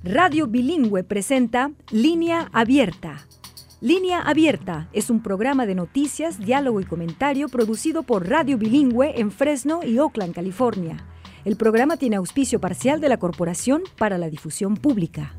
Radio Bilingüe presenta Línea Abierta. Línea Abierta es un programa de noticias, diálogo y comentario producido por Radio Bilingüe en Fresno y Oakland, California. El programa tiene auspicio parcial de la Corporación para la Difusión Pública.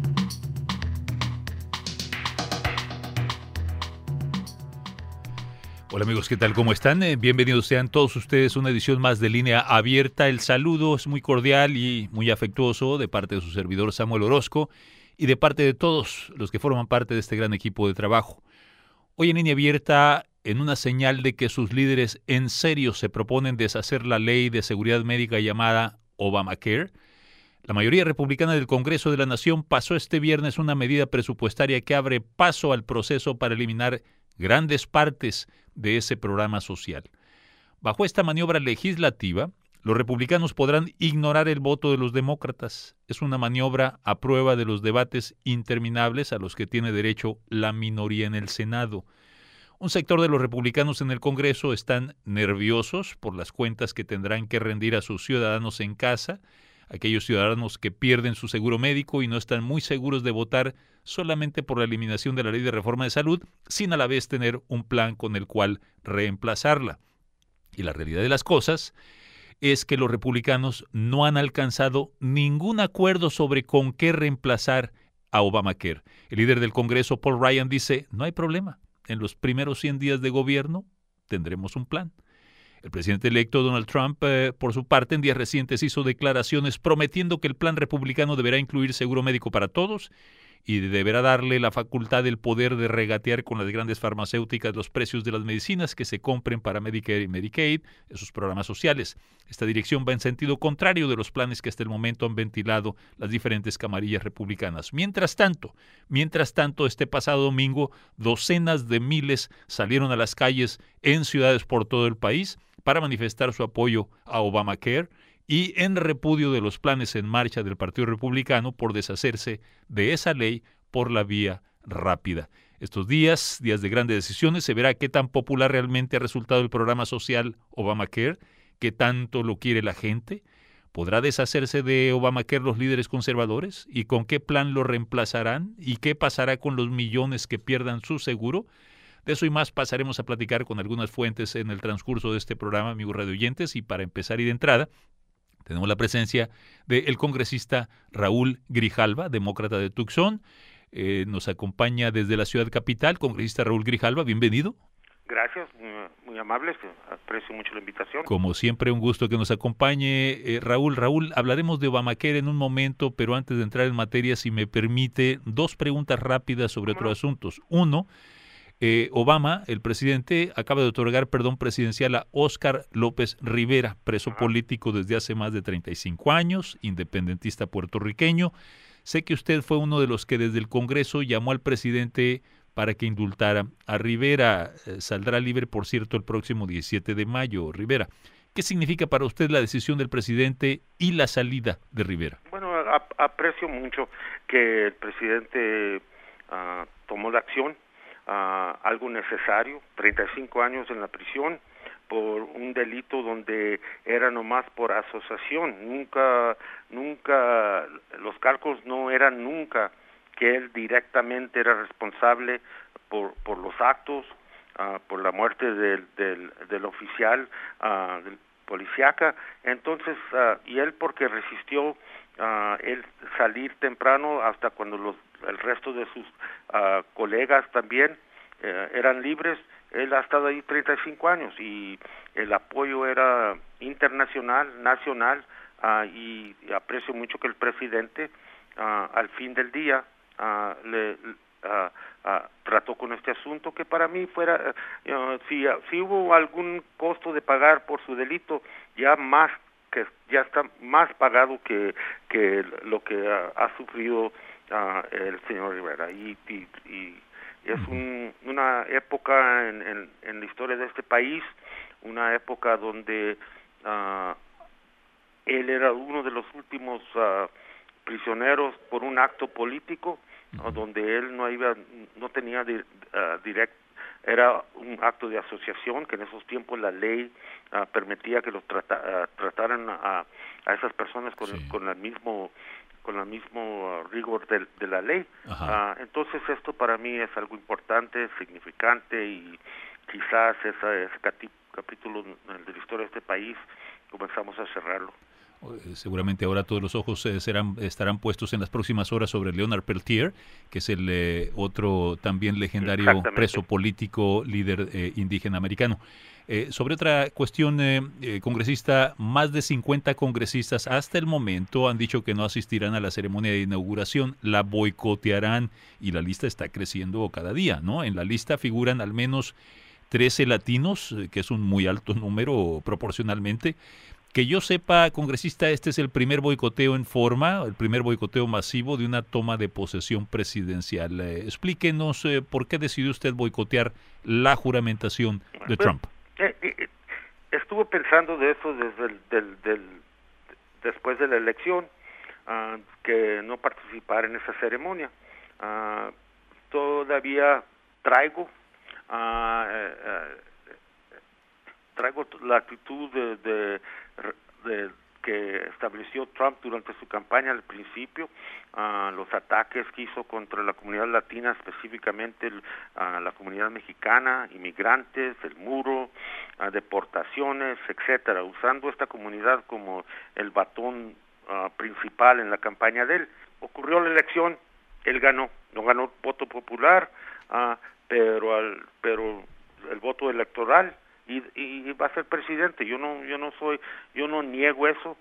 Hola amigos, ¿qué tal? ¿Cómo están? Bienvenidos sean todos ustedes a una edición más de Línea Abierta. El saludo es muy cordial y muy afectuoso de parte de su servidor Samuel Orozco y de parte de todos los que forman parte de este gran equipo de trabajo. Hoy en Línea Abierta, en una señal de que sus líderes en serio se proponen deshacer la ley de seguridad médica llamada Obamacare, la mayoría republicana del Congreso de la Nación pasó este viernes una medida presupuestaria que abre paso al proceso para eliminar grandes partes de ese programa social. Bajo esta maniobra legislativa, los republicanos podrán ignorar el voto de los demócratas. Es una maniobra a prueba de los debates interminables a los que tiene derecho la minoría en el Senado. Un sector de los republicanos en el Congreso están nerviosos por las cuentas que tendrán que rendir a sus ciudadanos en casa, aquellos ciudadanos que pierden su seguro médico y no están muy seguros de votar solamente por la eliminación de la ley de reforma de salud, sin a la vez tener un plan con el cual reemplazarla. Y la realidad de las cosas es que los republicanos no han alcanzado ningún acuerdo sobre con qué reemplazar a Obamacare. El líder del Congreso, Paul Ryan, dice, no hay problema. En los primeros 100 días de gobierno tendremos un plan. El presidente electo Donald Trump, por su parte, en días recientes hizo declaraciones prometiendo que el plan republicano deberá incluir seguro médico para todos y deberá darle la facultad del poder de regatear con las grandes farmacéuticas los precios de las medicinas que se compren para Medicare y Medicaid, esos programas sociales. Esta dirección va en sentido contrario de los planes que hasta el momento han ventilado las diferentes camarillas republicanas. Mientras tanto, este pasado domingo, docenas de miles salieron a las calles en ciudades por todo el país para manifestar su apoyo a Obamacare y en repudio de los planes en marcha del Partido Republicano por deshacerse de esa ley por la vía rápida. Estos días de grandes decisiones, se verá qué tan popular realmente ha resultado el programa social Obamacare, qué tanto lo quiere la gente. ¿Podrá deshacerse de Obamacare los líderes conservadores? ¿Y con qué plan lo reemplazarán? ¿Y qué pasará con los millones que pierdan su seguro? De eso y más pasaremos a platicar con algunas fuentes en el transcurso de este programa, amigos radioyentes, y para empezar y de entrada, tenemos la presencia del congresista Raúl Grijalva, demócrata de Tucson. Nos acompaña desde la ciudad capital. Congresista Raúl Grijalva, bienvenido. Gracias, muy amables, aprecio mucho la invitación. Como siempre, un gusto que nos acompañe Raúl. Raúl, hablaremos de Obamacare en un momento, pero antes de entrar en materia, si me permite, dos preguntas rápidas sobre otros asuntos. Uno, Obama, el presidente, acaba de otorgar perdón presidencial a Óscar López Rivera, preso político desde hace más de 35 años, independentista puertorriqueño. Sé que usted fue uno de los que desde el Congreso llamó al presidente para que indultara a Rivera. Saldrá libre, por cierto, el próximo 17 de mayo, Rivera. ¿Qué significa para usted la decisión del presidente y la salida de Rivera? Bueno, aprecio mucho que el presidente tomó la acción. Algo necesario, 35 años en la prisión por un delito donde era nomás por asociación, nunca, los cálculos no eran nunca que él directamente era responsable por los actos, por la muerte del oficial del policíaca, entonces, y él porque resistió él salir temprano hasta cuando el resto de sus colegas también eran libres. Él ha estado ahí 35 años y el apoyo era internacional, nacional, y aprecio mucho que el presidente al fin del día trató con este asunto que para mí fuera, si hubo algún costo de pagar por su delito, ya está más pagado que lo que ha sufrido el señor Rivera y es una época en la historia de este país, una época donde él era uno de los últimos prisioneros por un acto político, donde él no tenía era un acto de asociación, que en esos tiempos la ley permitía que los trataran a esas personas con el mismo con el mismo rigor de la ley. Entonces esto para mí es algo importante, significante, y quizás ese capítulo de la historia de este país comenzamos a cerrarlo. Seguramente ahora todos los ojos estarán puestos en las próximas horas sobre Leonard Peltier, que es el otro también legendario preso político, líder indígena americano. Sobre otra cuestión, congresista, más de 50 congresistas hasta el momento han dicho que no asistirán a la ceremonia de inauguración, la boicotearán, y la lista está creciendo cada día, ¿no? En la lista figuran al menos 13 latinos, que es un muy alto número proporcionalmente. Que yo sepa, congresista, este es el primer boicoteo en forma, el primer boicoteo masivo de una toma de posesión presidencial. Explíquenos por qué decidió usted boicotear la juramentación de Trump. Estuve pensando de eso desde después de la elección, que no participar en esa ceremonia. Todavía traigo la actitud de que estableció Trump durante su campaña al principio, los ataques que hizo contra la comunidad latina, específicamente la comunidad mexicana, inmigrantes, el muro, deportaciones, etcétera, usando esta comunidad como el batón principal en la campaña de él. Ocurrió la elección, él ganó, no ganó voto popular, pero el voto electoral, y va a ser presidente. Yo no niego eso,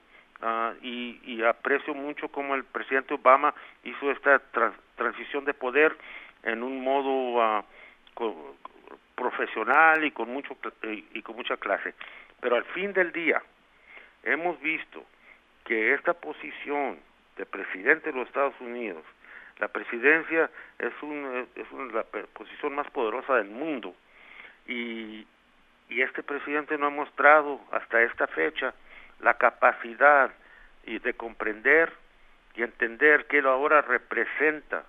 y aprecio mucho cómo el presidente Obama hizo esta transición de poder en un modo profesional y con mucha clase. Pero al fin del día hemos visto que esta posición de presidente de los Estados Unidos, la presidencia es la posición más poderosa del mundo, y este presidente no ha mostrado hasta esta fecha la capacidad de comprender y entender que él ahora representa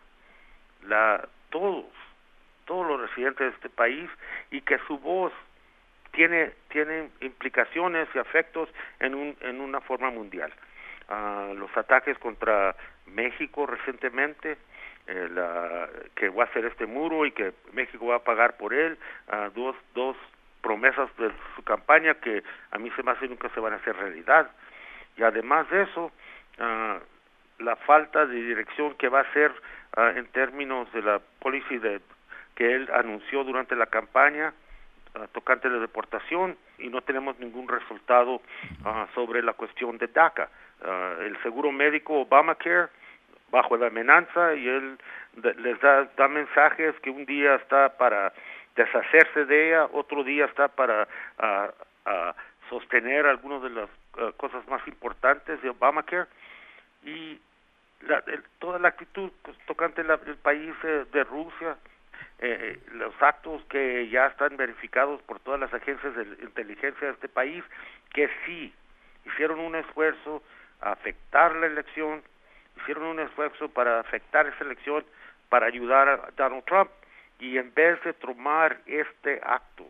todos los residentes de este país, y que su voz tiene implicaciones y efectos en una forma mundial. Los ataques contra México recientemente, que va a hacer este muro y que México va a pagar por él, dos promesas de su campaña que a mí se me hace nunca se van a hacer realidad. Y además de eso, la falta de dirección que va a hacer en términos de la policy que él anunció durante la campaña tocante de deportación, y no tenemos ningún resultado sobre la cuestión de DACA. El seguro médico Obamacare bajo la amenaza, y él les da mensajes que un día está para deshacerse de ella, otro día está para sostener algunas de las cosas más importantes de Obamacare, y toda la actitud tocante el país de Rusia, los actos que ya están verificados por todas las agencias de inteligencia de este país, que sí hicieron un esfuerzo a afectar la elección, hicieron un esfuerzo para afectar esa elección, para ayudar a Donald Trump. Y en vez de tomar este acto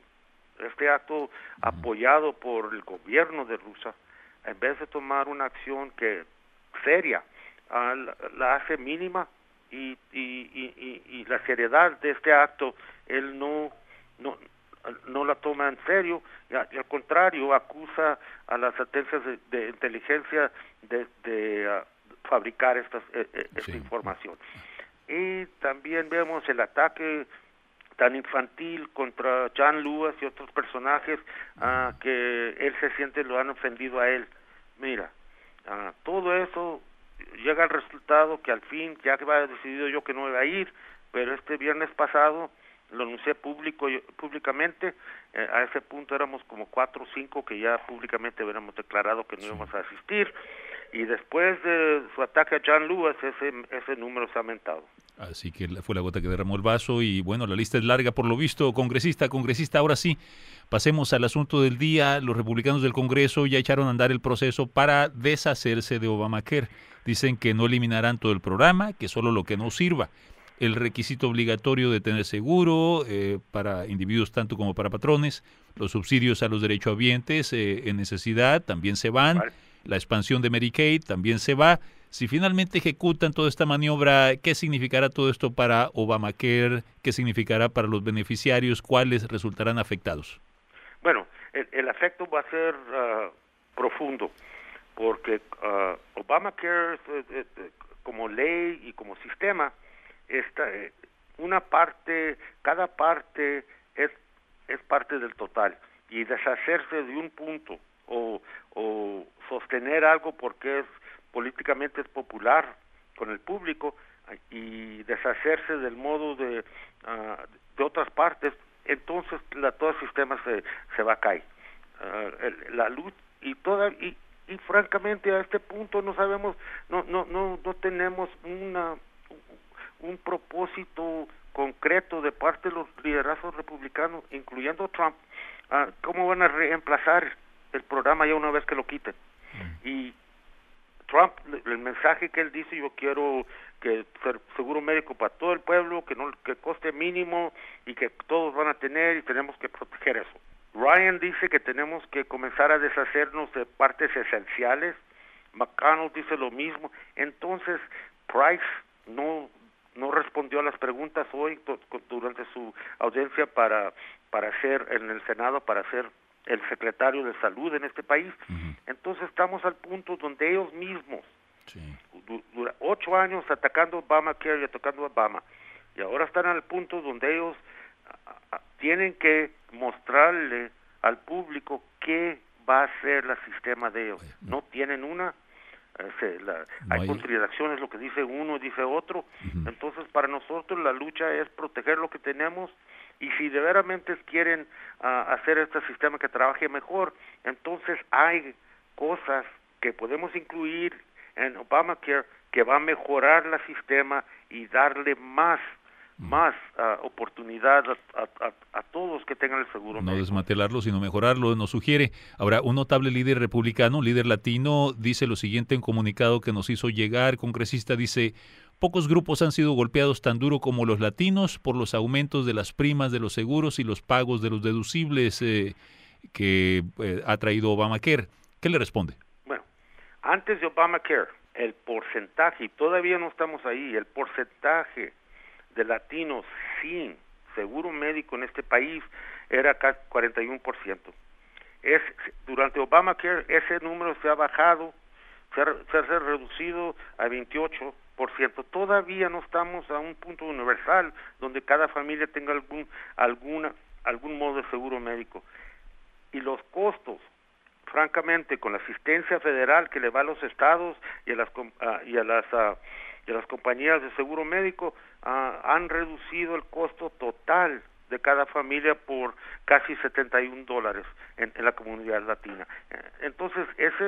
apoyado por el gobierno de Rusia, en vez de tomar una acción seria, la hace mínima, y la seriedad de este acto él no la toma en serio, y al contrario acusa a las agencias de inteligencia de fabricar esta información. Y también vemos el ataque tan infantil contra John Lewis y otros personajes que él se siente lo han ofendido a él. Mira, todo eso llega al resultado que al fin, ya que había decidido yo que no iba a ir, pero este viernes pasado lo anuncié públicamente. A ese punto éramos como 4 o 5 que ya públicamente habíamos declarado que no íbamos a asistir, y después de su ataque a John Lewis ese número se ha aumentado. Así que fue la gota que derramó el vaso, y bueno, la lista es larga por lo visto. Congresista, ahora sí, pasemos al asunto del día. Los republicanos del Congreso ya echaron a andar el proceso para deshacerse de Obamacare. Dicen que no eliminarán todo el programa, que solo lo que no sirva. El requisito obligatorio de tener seguro para individuos tanto como para patrones, los subsidios a los derechohabientes en necesidad también se van, la expansión de Medicaid también se va. Si finalmente ejecutan toda esta maniobra, ¿qué significará todo esto para Obamacare? ¿Qué significará para los beneficiarios? ¿Cuáles resultarán afectados? Bueno, el efecto va a ser profundo, porque Obamacare como ley y como sistema, cada parte es parte del total, y deshacerse de un punto o sostener algo porque políticamente es popular con el público y deshacerse del modo de otras partes, entonces todo el sistema se va a caer. La luz y francamente a este punto no sabemos, no tenemos un propósito concreto de parte de los liderazgos republicanos, incluyendo Trump, cómo van a reemplazar el programa ya una vez que lo quiten. Y Trump, el mensaje que él dice, yo quiero que seguro médico para todo el pueblo, que coste mínimo y que todos van a tener, y tenemos que proteger eso. Ryan dice que tenemos que comenzar a deshacernos de partes esenciales. McConnell dice lo mismo. Entonces Price no respondió a las preguntas hoy durante su audiencia para ser en el Senado, para ser el secretario de salud en este país. Entonces estamos al punto donde ellos mismos, 8 años atacando Obamacare y atacando a Obama, y ahora están al punto donde ellos tienen que mostrarle al público qué va a ser el sistema de ellos. No tienen hay contradicciones, lo que dice uno dice otro. Entonces para nosotros la lucha es proteger lo que tenemos, y si de veramente quieren hacer este sistema que trabaje mejor, entonces hay cosas que podemos incluir en Obamacare que va a mejorar el sistema y darle más oportunidad a todos que tengan el seguro médico. No desmantelarlo, sino mejorarlo, nos sugiere. Ahora, un notable líder republicano, un líder latino, dice lo siguiente en comunicado que nos hizo llegar. Congresista dice: pocos grupos han sido golpeados tan duro como los latinos por los aumentos de las primas de los seguros y los pagos de los deducibles que ha traído Obamacare. ¿Qué le responde? Bueno, antes de Obamacare, el porcentaje, y todavía no estamos ahí, el porcentaje de latinos sin seguro médico en este país era casi 41%. Durante Obamacare ese número se ha bajado, se ha reducido a 28%. Todavía no estamos a un punto universal donde cada familia tenga algún modo de seguro médico. Y los costos, francamente, con la asistencia federal que le va a los estados y a las compañías de seguro médico, han reducido el costo total de cada familia por casi $71 en la comunidad latina. Entonces,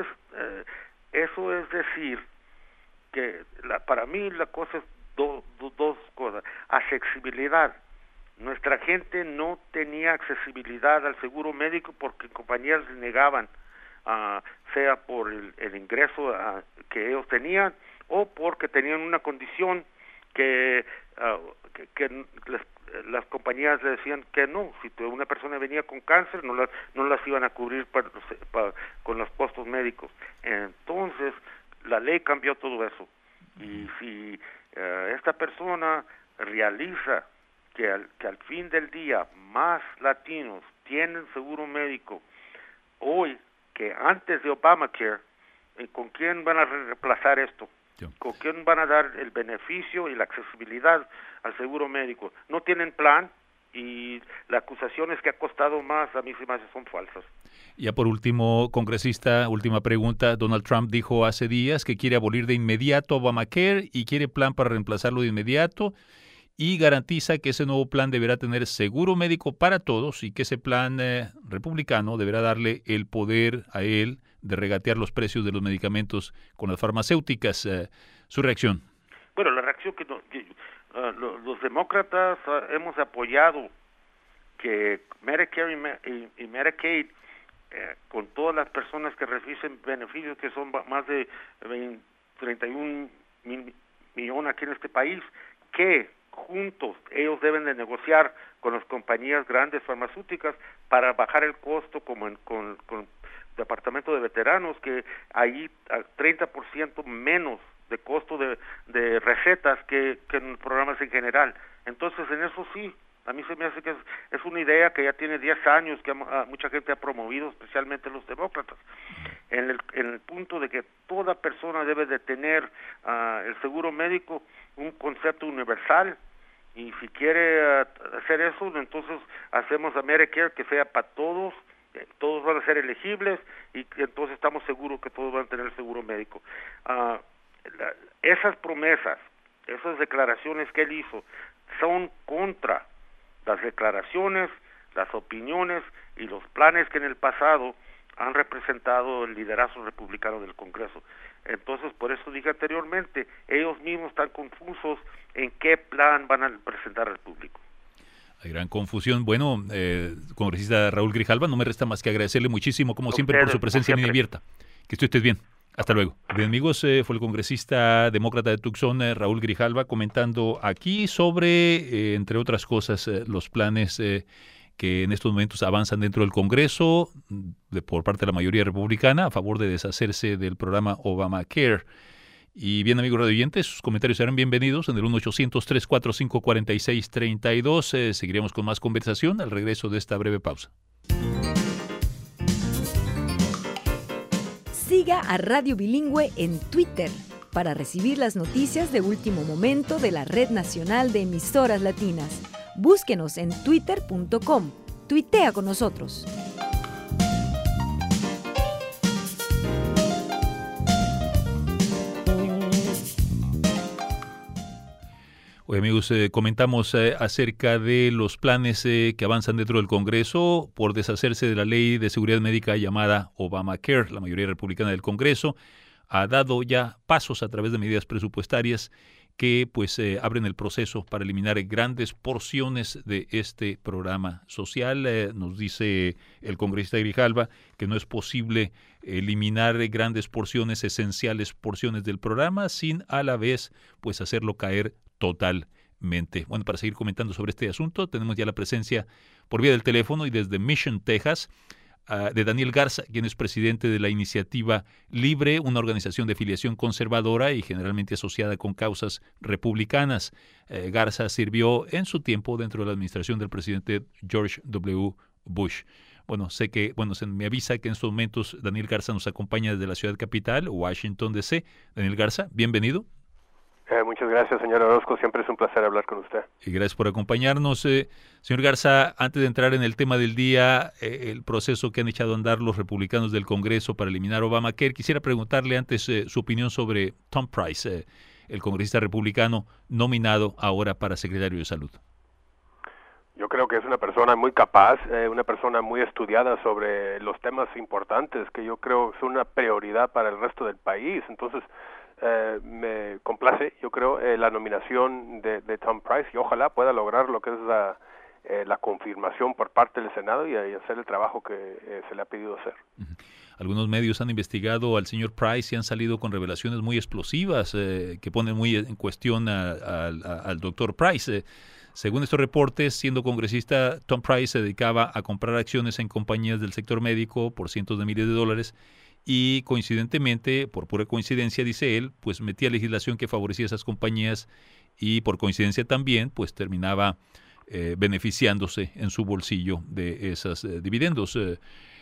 eso es decir que para mí la cosa es dos cosas. Accesibilidad. Nuestra gente no tenía accesibilidad al seguro médico porque compañías les negaban, sea por el ingreso que ellos tenían o porque tenían una condición que las compañías le decían que no, si una persona venía con cáncer no las iban a cubrir con los costos médicos. Entonces la ley cambió todo eso, y si esta persona realiza que al fin del día más latinos tienen seguro médico hoy que antes de Obamacare, ¿con quién van a reemplazar esto? ¿Con quién van a dar el beneficio y la accesibilidad al seguro médico? No tienen plan, y las acusaciones que ha costado más a mí se me hace son falsas. Ya por último, congresista, última pregunta. Donald Trump dijo hace días que quiere abolir de inmediato Obamacare y quiere plan para reemplazarlo de inmediato, y garantiza que ese nuevo plan deberá tener seguro médico para todos y que ese plan republicano deberá darle el poder a él de regatear los precios de los medicamentos con las farmacéuticas. ¿Su reacción? Bueno, la reacción que los demócratas hemos apoyado que Medicare y Medicaid, con todas las personas que reciben beneficios, que son más de 31 millones aquí en este país, que juntos ellos deben de negociar con las compañías grandes farmacéuticas para bajar el costo, como con el Departamento de Veteranos, que ahí 30% menos de costo de recetas que en los programas en general. Entonces, en eso sí, a mí se me hace que es una idea que ya tiene 10 años, que mucha gente ha promovido, especialmente los demócratas, en el punto de que toda persona debe de tener el seguro médico, un concepto universal, y si quiere hacer eso, entonces hacemos a Medicare que sea para todos van a ser elegibles, y entonces estamos seguros que todos van a tener seguro médico. Esas promesas, esas declaraciones que él hizo, son contra las declaraciones, las opiniones y los planes que en el pasado han representado el liderazgo republicano del Congreso. Entonces, por eso dije anteriormente, ellos mismos están confusos en qué plan van a presentar al público. Hay gran confusión. Bueno, congresista Raúl Grijalva, no me resta más que agradecerle muchísimo, como siempre, por su presencia en Línea Abierta. Que esté usted bien. Hasta luego. Bien, amigos, fue el congresista demócrata de Tucson, Raúl Grijalva, comentando aquí sobre, entre otras cosas, los planes que en estos momentos avanzan dentro del Congreso por parte de la mayoría republicana a favor de deshacerse del programa Obamacare. Y bien, amigos radioyentes, sus comentarios serán bienvenidos en el 1-800-345-4632. Seguiremos con más conversación al regreso de esta breve pausa. Siga a Radio Bilingüe en Twitter para recibir las noticias de último momento de la Red Nacional de Emisoras Latinas. Búsquenos en twitter.com. Tuitea con nosotros. Hoy, amigos, comentamos acerca de los planes que avanzan dentro del Congreso por deshacerse de la ley de seguridad médica llamada Obamacare. La mayoría republicana del Congreso ha dado ya pasos a través de medidas presupuestarias que abren el proceso para eliminar grandes porciones de este programa social. Nos dice el congresista Grijalva que no es posible eliminar grandes porciones, esenciales porciones del programa, sin a la vez hacerlo caer totalmente. Bueno, para seguir comentando sobre este asunto, tenemos ya la presencia por vía del teléfono y desde Mission, Texas, de Daniel Garza, quien es presidente de la Iniciativa Libre, una organización de filiación conservadora y generalmente asociada con causas republicanas. Garza sirvió en su tiempo dentro de la administración del presidente George W. Bush. Bueno, se me avisa que en estos momentos Daniel Garza nos acompaña desde la ciudad capital, Washington, D.C. Daniel Garza, bienvenido. Muchas gracias, señor Orozco. Siempre es un placer hablar con usted. Y gracias por acompañarnos. Señor Garza, antes de entrar en el tema del día, el proceso que han echado a andar los republicanos del Congreso para eliminar Obamacare, quisiera preguntarle antes su opinión sobre Tom Price, el congresista republicano nominado ahora para secretario de Salud. Yo creo que es una persona muy capaz, una persona muy estudiada sobre los temas importantes que yo creo son una prioridad para el resto del país. Entonces, me complace, yo creo, la nominación de Tom Price, y ojalá pueda lograr lo que es la confirmación por parte del Senado y hacer el trabajo que se le ha pedido hacer. Algunos medios han investigado al señor Price y han salido con revelaciones muy explosivas que ponen muy en cuestión al doctor Price. Según estos reportes, siendo congresista, Tom Price se dedicaba a comprar acciones en compañías del sector médico por cientos de miles de dólares. Y coincidentemente, por pura coincidencia, dice él, metía legislación que favorecía a esas compañías y por coincidencia también, terminaba beneficiándose en su bolsillo de esos dividendos. Yo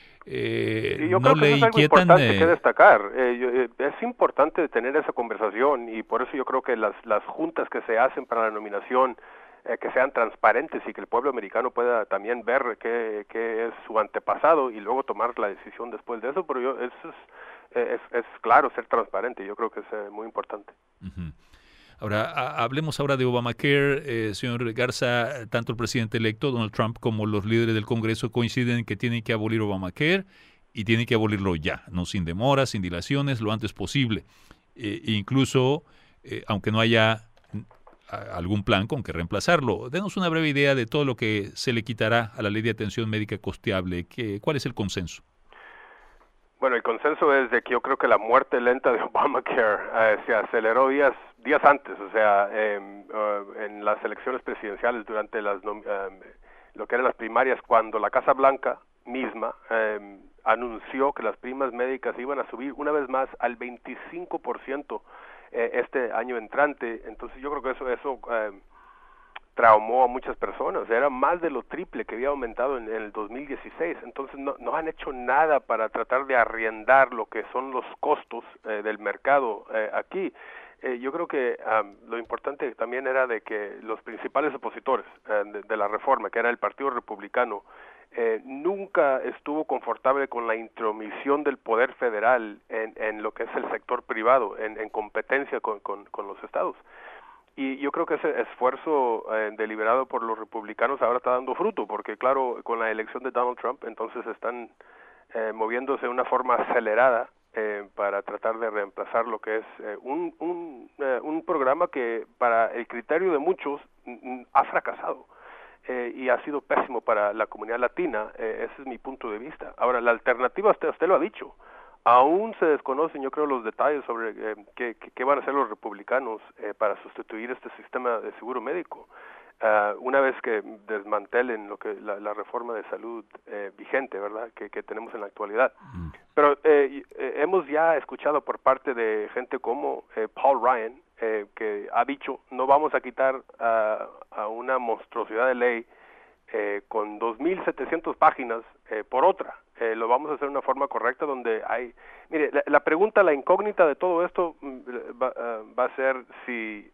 creo que eso es algo importante que destacar. Es importante tener esa conversación y por eso yo creo que las juntas que se hacen para la nominación que sean transparentes y que el pueblo americano pueda también ver qué es su antepasado y luego tomar la decisión después de eso, pero eso es claro, ser transparente, yo creo que es muy importante. Uh-huh. Ahora, hablemos ahora de Obamacare. Señor Garza, tanto el presidente electo, Donald Trump, como los líderes del Congreso coinciden en que tienen que abolir Obamacare y tienen que abolirlo ya, no sin demoras, sin dilaciones, lo antes posible. Incluso, aunque no haya algún plan con que reemplazarlo. Denos una breve idea de todo lo que se le quitará a la ley de atención médica costeable. ¿Cuál es el consenso? Bueno, el consenso es de que yo creo que la muerte lenta de Obamacare se aceleró días antes, o sea, en las elecciones presidenciales durante lo que eran las primarias, cuando la Casa Blanca misma anunció que las primas médicas iban a subir una vez más al 25% este año entrante. Entonces yo creo que eso traumó a muchas personas. Era más de lo triple que había aumentado en el 2016. Entonces no han hecho nada para tratar de arriendar lo que son los costos del mercado aquí. Yo creo que lo importante también era de que los principales opositores de la reforma, que era el Partido Republicano, nunca estuvo confortable con la intromisión del poder federal en lo que es el sector privado, en competencia con los estados. Y yo creo que ese esfuerzo deliberado por los republicanos ahora está dando fruto, porque claro, con la elección de Donald Trump, entonces están moviéndose de una forma acelerada para tratar de reemplazar lo que es un programa que para el criterio de muchos ha fracasado y ha sido pésimo para la comunidad latina. Ese es mi punto de vista. Ahora, la alternativa, usted lo ha dicho, aún se desconocen, yo creo, los detalles sobre qué van a hacer los republicanos para sustituir este sistema de seguro médico. Una vez que desmantelen lo que la reforma de salud vigente, ¿verdad?, que tenemos en la actualidad. Pero hemos ya escuchado por parte de gente como Paul Ryan, que ha dicho, no vamos a quitar a una monstruosidad de ley con 2.700 páginas por otra. Lo vamos a hacer de una forma correcta donde hay... Mire, la pregunta, la incógnita de todo esto va a ser si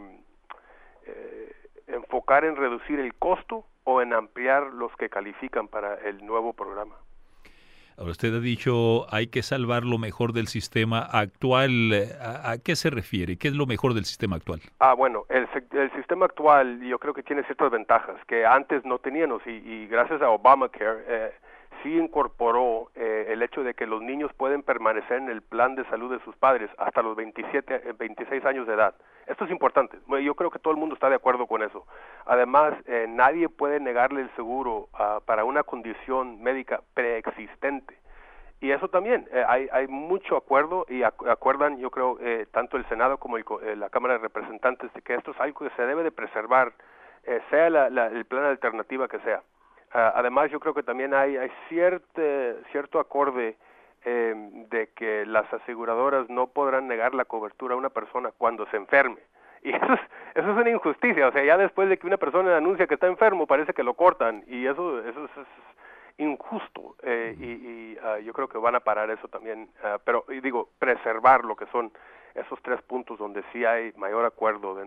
enfocar en reducir el costo o en ampliar los que califican para el nuevo programa. Ahora, usted ha dicho hay que salvar lo mejor del sistema actual. ¿A qué se refiere? ¿Qué es lo mejor del sistema actual? Bueno, el sistema actual yo creo que tiene ciertas ventajas que antes no teníamos y gracias a Obamacare sí incorporó el hecho de que los niños pueden permanecer en el plan de salud de sus padres hasta los 26 años de edad. Esto es importante. Yo creo que todo el mundo está de acuerdo con eso. Además, nadie puede negarle el seguro para una condición médica preexistente. Y eso también, hay mucho acuerdo y acuerdan, yo creo, tanto el Senado como la Cámara de Representantes, de que esto es algo que se debe de preservar, sea el plan alternativa que sea. Además, yo creo que también hay cierto acorde de que las aseguradoras no podrán negar la cobertura a una persona cuando se enferme. Y eso es una injusticia. O sea, ya después de que una persona anuncia que está enfermo, parece que lo cortan. Y eso es injusto. Yo creo que van a parar eso también. Pero digo, preservar lo que son esos 3 puntos donde sí hay mayor acuerdo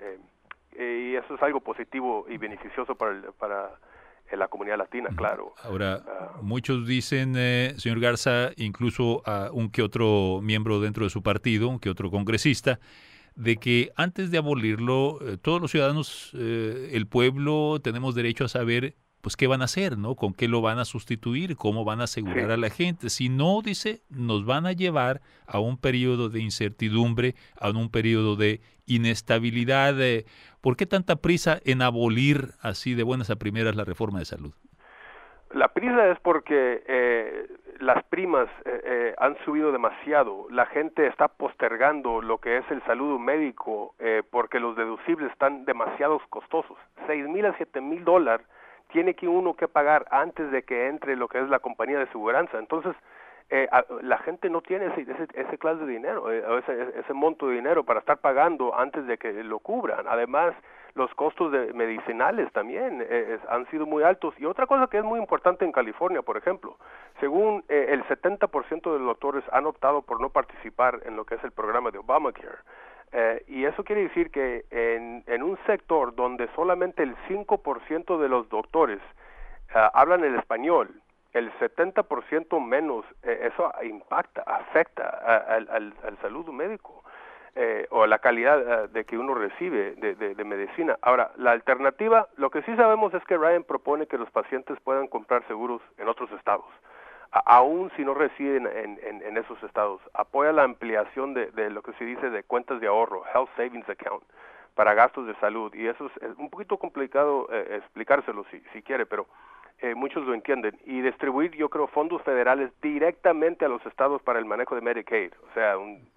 y eso es algo positivo y beneficioso para la comunidad latina, claro. Ahora, muchos dicen, señor Garza, incluso a un que otro miembro dentro de su partido, un que otro congresista, de que antes de abolirlo, todos los ciudadanos, el pueblo, tenemos derecho a saber pues qué van a hacer, ¿no? Con qué lo van a sustituir, cómo van a asegurar a la gente. Si no, dice, nos van a llevar a un periodo de incertidumbre, a un periodo de inestabilidad. ¿Por qué tanta prisa en abolir así de buenas a primeras la reforma de salud? La prisa es porque las primas han subido demasiado. La gente está postergando lo que es el salud médico porque los deducibles están demasiado costosos. $6,000 a $7,000 tiene que uno que pagar antes de que entre lo que es la compañía de seguranza. Entonces, la gente no tiene ese clase de dinero, ese monto de dinero para estar pagando antes de que lo cubran. Además, los costos medicinales también han sido muy altos. Y otra cosa que es muy importante en California, por ejemplo, según el 70% de los doctores han optado por no participar en lo que es el programa de Obamacare. Y eso quiere decir que en un sector donde solamente el 5% de los doctores hablan el español, el 70% menos, eso afecta al salud médico o la calidad de que uno recibe de medicina. Ahora, la alternativa, lo que sí sabemos es que Ryan propone que los pacientes puedan comprar seguros en otros estados, aún si no residen en esos estados. Apoya la ampliación de lo que se dice de cuentas de ahorro, Health Savings Account, para gastos de salud. Y eso es un poquito complicado explicárselo si quiere, pero muchos lo entienden. Y distribuir, yo creo, fondos federales directamente a los estados para el manejo de Medicaid. O sea,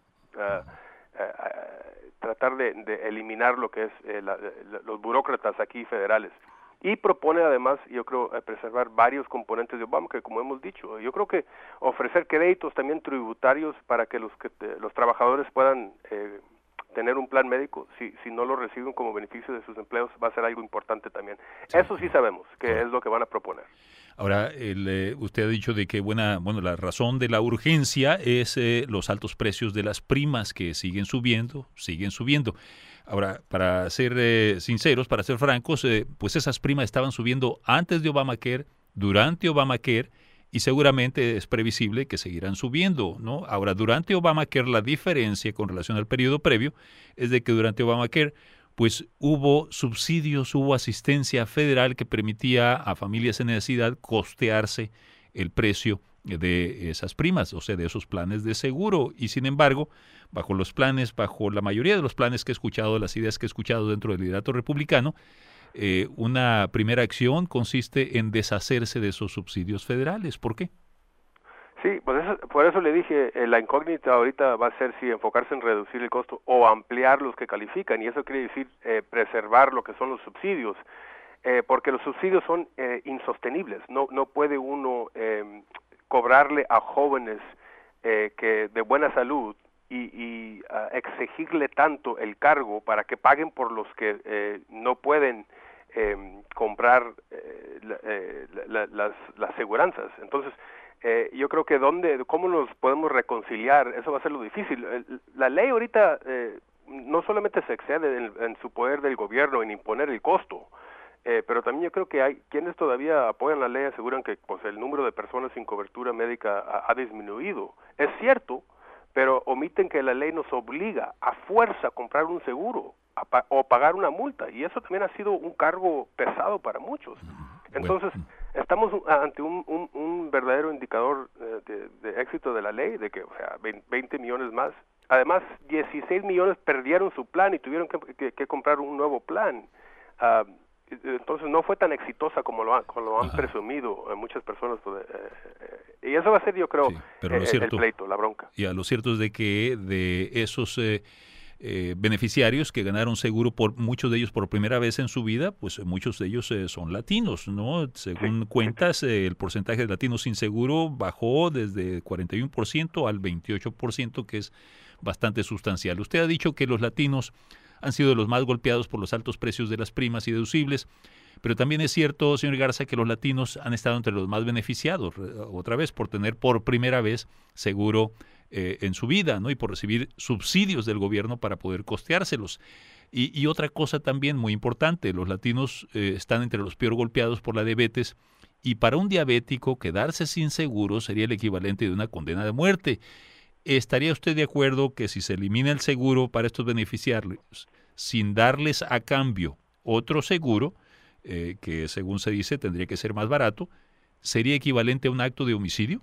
tratar de eliminar lo que es los burócratas aquí federales. Y propone además, yo creo, preservar varios componentes de Obamacare, como hemos dicho. Yo creo que ofrecer créditos también tributarios para que los trabajadores puedan tener un plan médico, si no lo reciben como beneficio de sus empleos, va a ser algo importante también. Sí. Eso sí sabemos que es lo que van a proponer. Ahora, usted ha dicho de que la razón de la urgencia es los altos precios de las primas que siguen subiendo. Ahora, para ser sinceros, para ser francos, pues esas primas estaban subiendo antes de Obamacare, durante Obamacare, y seguramente es previsible que seguirán subiendo, ¿no? Ahora, durante Obamacare, la diferencia con relación al periodo previo es de que durante Obamacare pues hubo subsidios, hubo asistencia federal que permitía a familias en necesidad costearse el precio de esas primas, o sea, de esos planes de seguro. Y sin embargo, bajo la mayoría de los planes que he escuchado, las ideas que he escuchado dentro del liderato republicano, una primera acción consiste en deshacerse de esos subsidios federales. ¿Por qué? Sí, pues por eso le dije, la incógnita ahorita va a ser si enfocarse en reducir el costo o ampliar los que califican, y eso quiere decir preservar lo que son los subsidios, porque los subsidios son insostenibles. No puede uno cobrarle a jóvenes que de buena salud y exigirle tanto el cargo para que paguen por los que no pueden comprar las aseguranzas. Entonces, yo creo que cómo nos podemos reconciliar, eso va a ser lo difícil. La ley ahorita no solamente se excede en su poder del gobierno en imponer el costo, pero también yo creo que hay quienes todavía apoyan la ley, aseguran que pues el número de personas sin cobertura médica ha disminuido. Es cierto, pero omiten que la ley nos obliga a fuerza a comprar un seguro o pagar una multa, y eso también ha sido un cargo pesado para muchos. Entonces, estamos ante un verdadero indicador de éxito de la ley, de que, o sea, 20 millones más. Además, 16 millones perdieron su plan y tuvieron que comprar un nuevo plan. Entonces, no fue tan exitosa como lo han presumido muchas personas. Y eso va a ser, yo creo, el pleito, la bronca. Ya, lo cierto es de que de esos beneficiarios que ganaron seguro, muchos de ellos por primera vez en su vida, pues muchos de ellos son latinos, ¿no? Según cuentas, el porcentaje de latinos sin seguro bajó desde 41% al 28%, que es bastante sustancial. Usted ha dicho que los latinos han sido los más golpeados por los altos precios de las primas y deducibles, pero también es cierto, señor Garza, que los latinos han estado entre los más beneficiados, otra vez, por tener por primera vez seguro en su vida, ¿no? Y por recibir subsidios del gobierno para poder costeárselos. Y otra cosa también muy importante, los latinos están entre los peor golpeados por la diabetes, y para un diabético quedarse sin seguro sería el equivalente de una condena de muerte. ¿Estaría usted de acuerdo que si se elimina el seguro para estos beneficiarios, sin darles a cambio otro seguro, que según se dice tendría que ser más barato, sería equivalente a un acto de homicidio?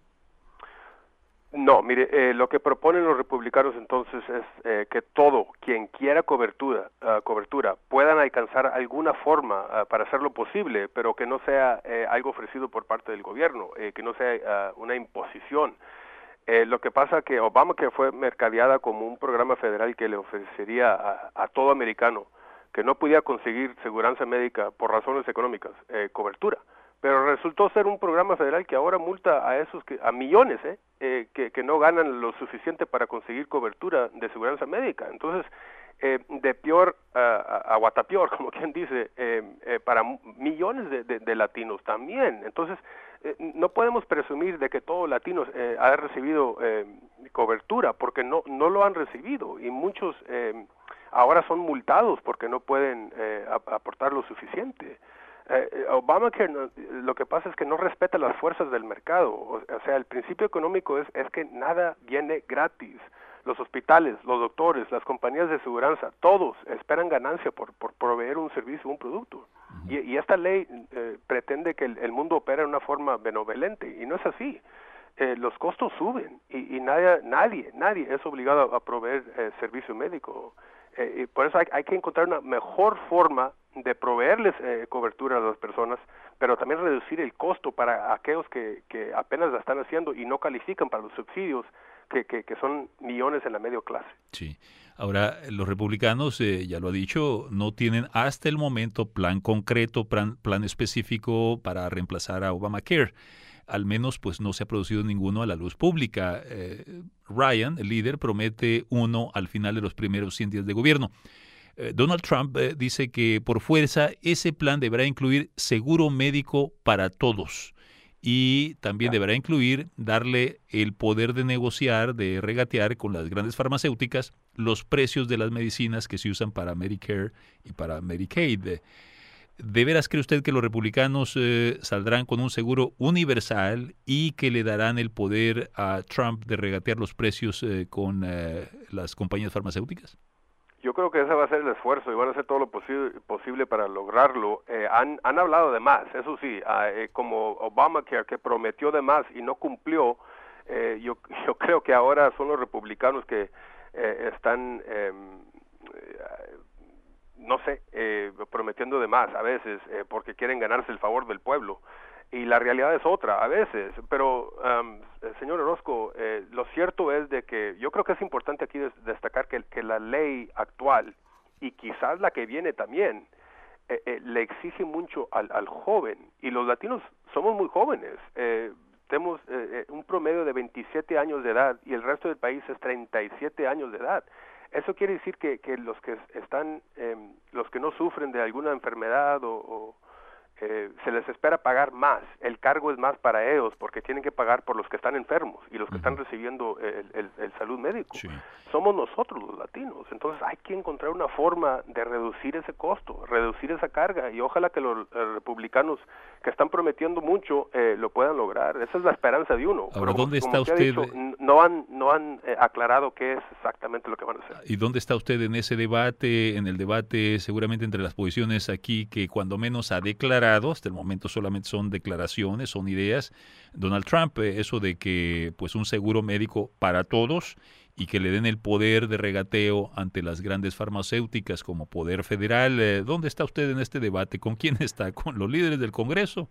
No, mire, lo que proponen los republicanos entonces es que quien quiera cobertura puedan alcanzar alguna forma para hacerlo posible, pero que no sea algo ofrecido por parte del gobierno, que no sea una imposición. Lo que pasa que Obamacare fue mercadeada como un programa federal que le ofrecería a todo americano que no podía conseguir seguranza médica por razones económicas, cobertura. Pero resultó ser un programa federal que ahora multa a millones que no ganan lo suficiente para conseguir cobertura de seguridad médica. Entonces, de peor a guatapeor, como quien dice, para millones de latinos también. Entonces, no podemos presumir de que todo latinos ha recibido cobertura, porque no lo han recibido, y muchos ahora son multados porque no pueden aportar lo suficiente. Obamacare, lo que pasa es que no respeta las fuerzas del mercado. O sea, el principio económico es que nada viene gratis. Los hospitales, los doctores, las compañías de seguridad, todos esperan ganancia por proveer un servicio, un producto. Y esta ley pretende que el mundo opera de una forma benevolente, y no es así. Los costos suben y nadie es obligado a proveer servicio médico. Y por eso hay que encontrar una mejor forma de proveerles cobertura a las personas, pero también reducir el costo para aquellos que apenas la están haciendo y no califican para los subsidios, que son millones en la media clase. Sí. Ahora, los republicanos, ya lo ha dicho, no tienen hasta el momento plan concreto, plan específico para reemplazar a Obamacare. al menos pues no se ha producido ninguno a la luz pública. Ryan, el líder, promete uno al final de los primeros 100 días de gobierno. Donald Trump dice que por fuerza ese plan deberá incluir seguro médico para todos y también deberá incluir darle el poder de negociar, de regatear con las grandes farmacéuticas los precios de las medicinas que se usan para Medicare y para Medicaid. ¿De veras cree usted que los republicanos saldrán con un seguro universal y que le darán el poder a Trump de regatear los precios con las compañías farmacéuticas? Yo creo que ese va a ser el esfuerzo y van a hacer todo lo posible para lograrlo. Han hablado de más, eso sí, como Obamacare, que prometió de más y no cumplió. Yo creo que ahora son los republicanos que están, prometiendo de más a veces porque quieren ganarse el favor del pueblo. Y la realidad es otra a veces, pero señor Orozco, lo cierto es de que yo creo que es importante aquí destacar que la ley actual y quizás la que viene también le exige mucho al joven, y los latinos somos muy jóvenes, tenemos un promedio de 27 años de edad y el resto del país es 37 años de edad. Eso quiere decir que los que están, los que no sufren de alguna enfermedad se les espera pagar más, el cargo es más para ellos porque tienen que pagar por los que están enfermos y los que están recibiendo el salud médico. Sí. Somos nosotros los latinos, entonces hay que encontrar una forma de reducir ese costo, reducir esa carga, y ojalá que los republicanos que están prometiendo mucho lo puedan lograr. Esa es la esperanza de uno. Ahora, ¿dónde está usted? No han aclarado qué es exactamente lo que van a hacer. ¿Y dónde está usted en ese debate, en el debate seguramente entre las posiciones aquí que cuando menos ha declarado, hasta el momento solamente son declaraciones, son ideas, Donald Trump, eso de que pues un seguro médico para todos y que le den el poder de regateo ante las grandes farmacéuticas como poder federal? ¿Dónde está usted en este debate? ¿Con quién está? ¿Con los líderes del Congreso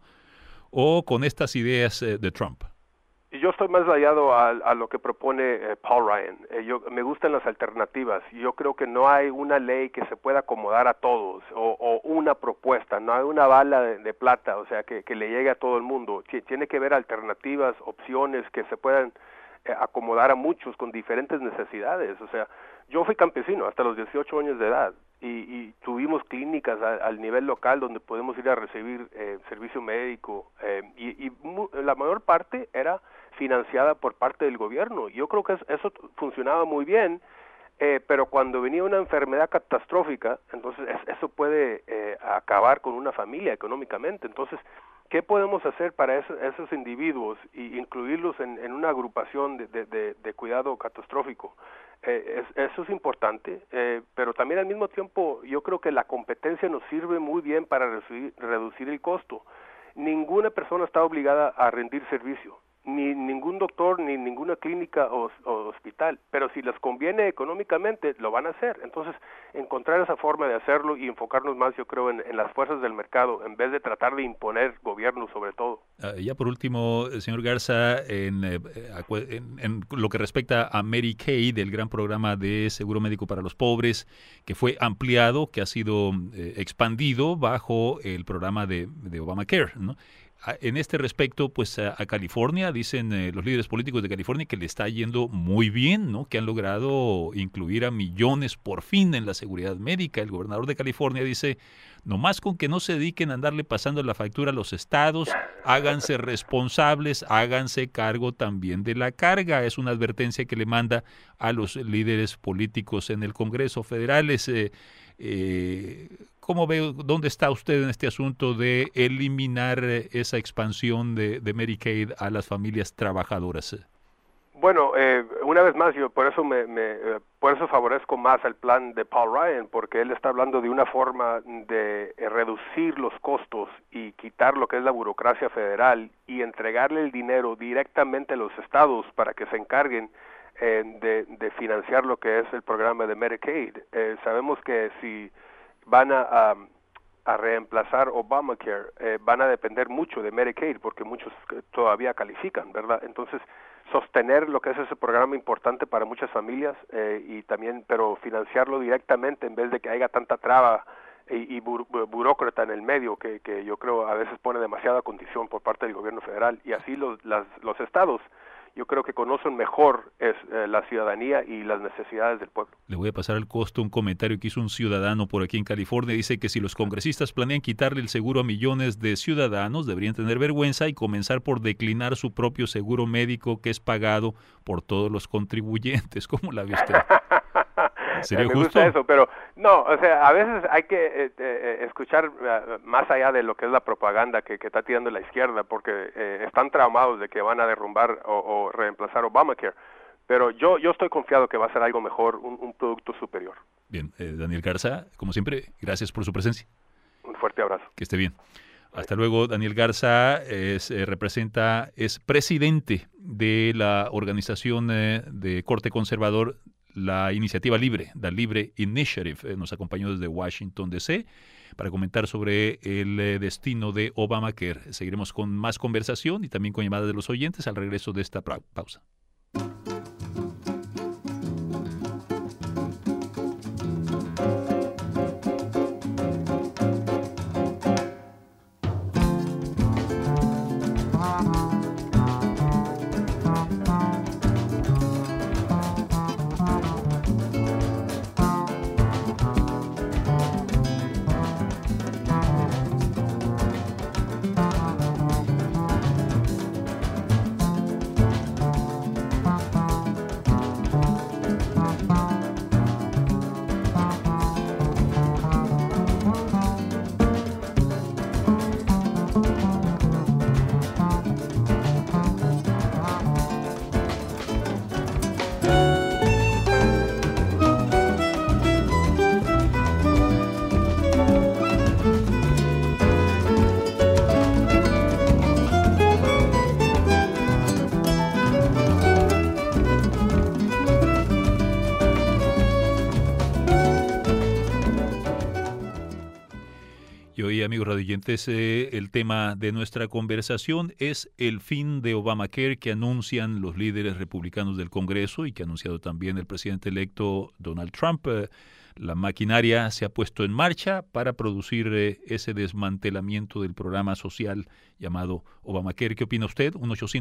o con estas ideas de Trump? Yo estoy más rayado a lo que propone Paul Ryan. Me gustan las alternativas. Yo creo que no hay una ley que se pueda acomodar a todos o una propuesta, no hay una bala de plata, o sea, que le llegue a todo el mundo. Tiene que haber alternativas, opciones que se puedan acomodar a muchos con diferentes necesidades. O sea, yo fui campesino hasta los 18 años de edad y tuvimos clínicas al nivel local donde podemos ir a recibir servicio médico y la mayor parte era financiada por parte del gobierno. Yo creo que eso funcionaba muy bien, pero cuando venía una enfermedad catastrófica, entonces eso puede acabar con una familia económicamente. Entonces, ¿qué podemos hacer para esos individuos y incluirlos en una agrupación de cuidado catastrófico? Eso es importante, pero también al mismo tiempo yo creo que la competencia nos sirve muy bien para reducir el costo. Ninguna persona está obligada a rendir servicio, ni ningún doctor, ni ninguna clínica o hospital, pero si les conviene económicamente, lo van a hacer. Entonces, encontrar esa forma de hacerlo y enfocarnos más, yo creo, en las fuerzas del mercado, en vez de tratar de imponer gobierno sobre todo. Ya por último, señor Garza, en lo que respecta a Medicaid, el gran programa de seguro médico para los pobres, que fue ampliado, que ha sido expandido bajo el programa de Obamacare, ¿no? En este respecto, pues a California, dicen los líderes políticos de California que le está yendo muy bien, ¿no? Que han logrado incluir a millones por fin en la seguridad médica. El gobernador de California dice, nomás con que no se dediquen a andarle pasando la factura a los estados, háganse responsables, háganse cargo también de la carga. Es una advertencia que le manda a los líderes políticos en el Congreso federales. ¿Cómo ve, dónde está usted en este asunto de eliminar esa expansión de Medicaid a las familias trabajadoras? Bueno, una vez más, yo por eso favorezco más el plan de Paul Ryan, porque él está hablando de una forma de reducir los costos y quitar lo que es la burocracia federal y entregarle el dinero directamente a los estados para que se encarguen de financiar lo que es el programa de Medicaid. Sabemos que si van a reemplazar Obamacare, van a depender mucho de Medicaid, porque muchos todavía califican, ¿verdad? Entonces, sostener lo que es ese programa importante para muchas familias y también, pero financiarlo directamente en vez de que haya tanta traba burócrata en el medio que yo creo a veces pone demasiada condición por parte del gobierno federal, y así los estados yo creo que conocen mejor la ciudadanía y las necesidades del pueblo. Le voy a pasar al costo un comentario que hizo un ciudadano por aquí en California. Dice que si los congresistas planean quitarle el seguro a millones de ciudadanos, deberían tener vergüenza y comenzar por declinar su propio seguro médico que es pagado por todos los contribuyentes. ¿Cómo la ve usted? ¿Sería me justo? Gusta eso, pero no, o sea, a veces hay que escuchar más allá de lo que es la propaganda que está tirando la izquierda, porque están traumados de que van a derrumbar o reemplazar Obamacare, pero yo estoy confiado que va a ser algo mejor, un producto superior. Bien, Daniel Garza, como siempre, gracias por su presencia. Un fuerte abrazo. Que esté bien. Hasta luego. Daniel Garza es presidente de la organización de corte conservador, la Iniciativa Libre, The Libre Initiative. Nos acompañó desde Washington, D.C. para comentar sobre el destino de Obamacare. Seguiremos con más conversación y también con llamadas de los oyentes al regreso de esta pausa. Amigos radioyentes, el tema de nuestra conversación es el fin de Obamacare que anuncian los líderes republicanos del Congreso y que ha anunciado también el presidente electo Donald Trump. La maquinaria se ha puesto en marcha para producir ese desmantelamiento del programa social llamado Obamacare. ¿Qué opina usted?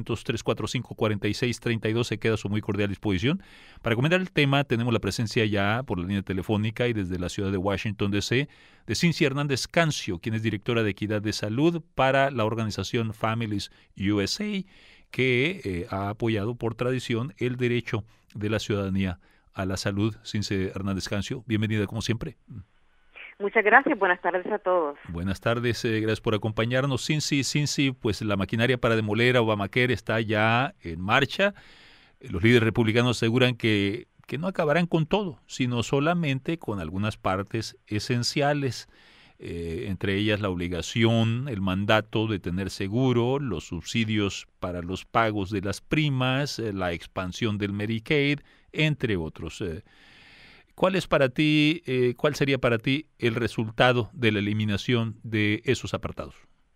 1-800-345-4632 se queda a su muy cordial disposición. Para comentar el tema tenemos la presencia ya por la línea telefónica y desde la ciudad de Washington, D.C., de Cincy Hernández Cancio, quien es directora de Equidad de Salud para la organización Families USA, que ha apoyado por tradición el derecho de la ciudadanía a la salud. Cincy Hernández Cancio, bienvenida como siempre. Muchas gracias, buenas tardes a todos. Buenas tardes, gracias por acompañarnos. Cincy, pues la maquinaria para demoler a Obamacare está ya en marcha. Los líderes republicanos aseguran que no acabarán con todo, sino solamente con algunas partes esenciales, entre ellas la obligación, el mandato de tener seguro, los subsidios para los pagos de las primas, la expansión del Medicaid, entre otros. ¿Cuál sería para ti el resultado de la eliminación de esos apartados?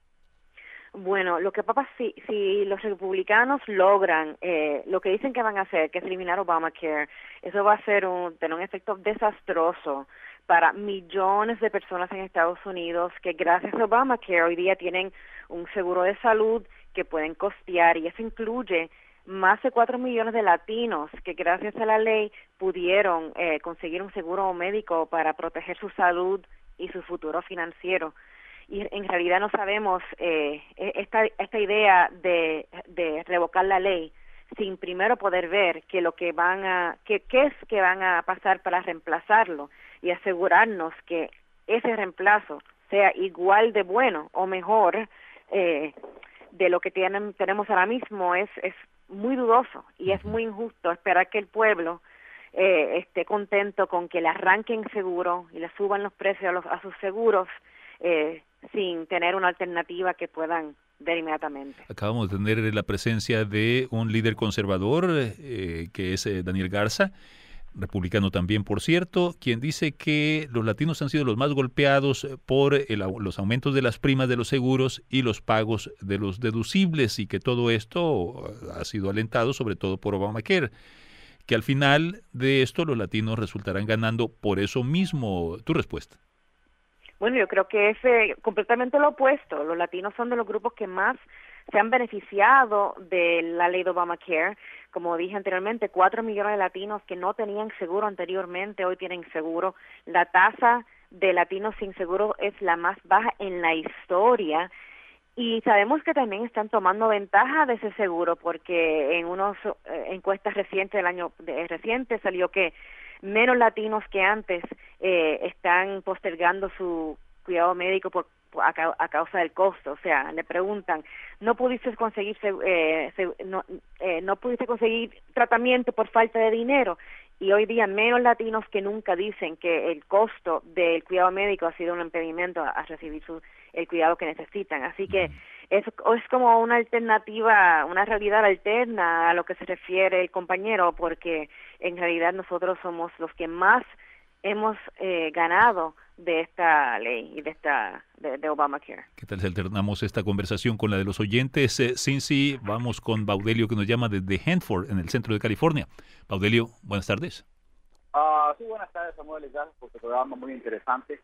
Bueno, lo que pasa si los republicanos logran lo que dicen que van a hacer, que es eliminar Obamacare, eso va a tener un efecto desastroso para millones de personas en Estados Unidos que gracias a Obamacare hoy día tienen un seguro de salud que pueden costear, y eso incluye más de 4 millones de latinos que gracias a la ley pudieron conseguir un seguro médico para proteger su salud y su futuro financiero. Y en realidad no sabemos esta idea de revocar la ley sin primero poder ver qué es que van a pasar para reemplazarlo y asegurarnos que ese reemplazo sea igual de bueno o mejor de lo que tenemos ahora mismo. Es muy dudoso y es muy injusto esperar que el pueblo esté contento con que le arranquen seguro y le suban los precios a sus seguros sin tener una alternativa que puedan ver inmediatamente. Acabamos de tener la presencia de un líder conservador que es Daniel Garza, republicano también, por cierto, quien dice que los latinos han sido los más golpeados por los aumentos de las primas de los seguros y los pagos de los deducibles, y que todo esto ha sido alentado sobre todo por Obamacare, que al final de esto los latinos resultarán ganando por eso mismo. ¿Tu respuesta? Bueno, yo creo que es completamente lo opuesto. Los latinos son de los grupos que más se han beneficiado de la ley de Obamacare. Como dije anteriormente, 4 millones de latinos que no tenían seguro anteriormente, hoy tienen seguro. La tasa de latinos sin seguro es la más baja en la historia. Y sabemos que también están tomando ventaja de ese seguro, porque en unas encuestas recientes del año reciente salió que menos latinos que antes están postergando su cuidado médico a causa del costo. O sea, le preguntan, no pudiste conseguir tratamiento por falta de dinero, y hoy día menos latinos que nunca dicen que el costo del cuidado médico ha sido un impedimento a recibir el cuidado que necesitan. Así que es como una alternativa, una realidad alterna a lo que se refiere el compañero, porque en realidad nosotros somos los que más hemos ganado de esta ley y de Obamacare. ¿Qué tal si alternamos esta conversación con la de los oyentes? Cincy, vamos con Baudelio, que nos llama desde Hanford, en el centro de California. Baudelio, buenas tardes. Sí, buenas tardes, Samuel, gracias por tu programa, muy interesante.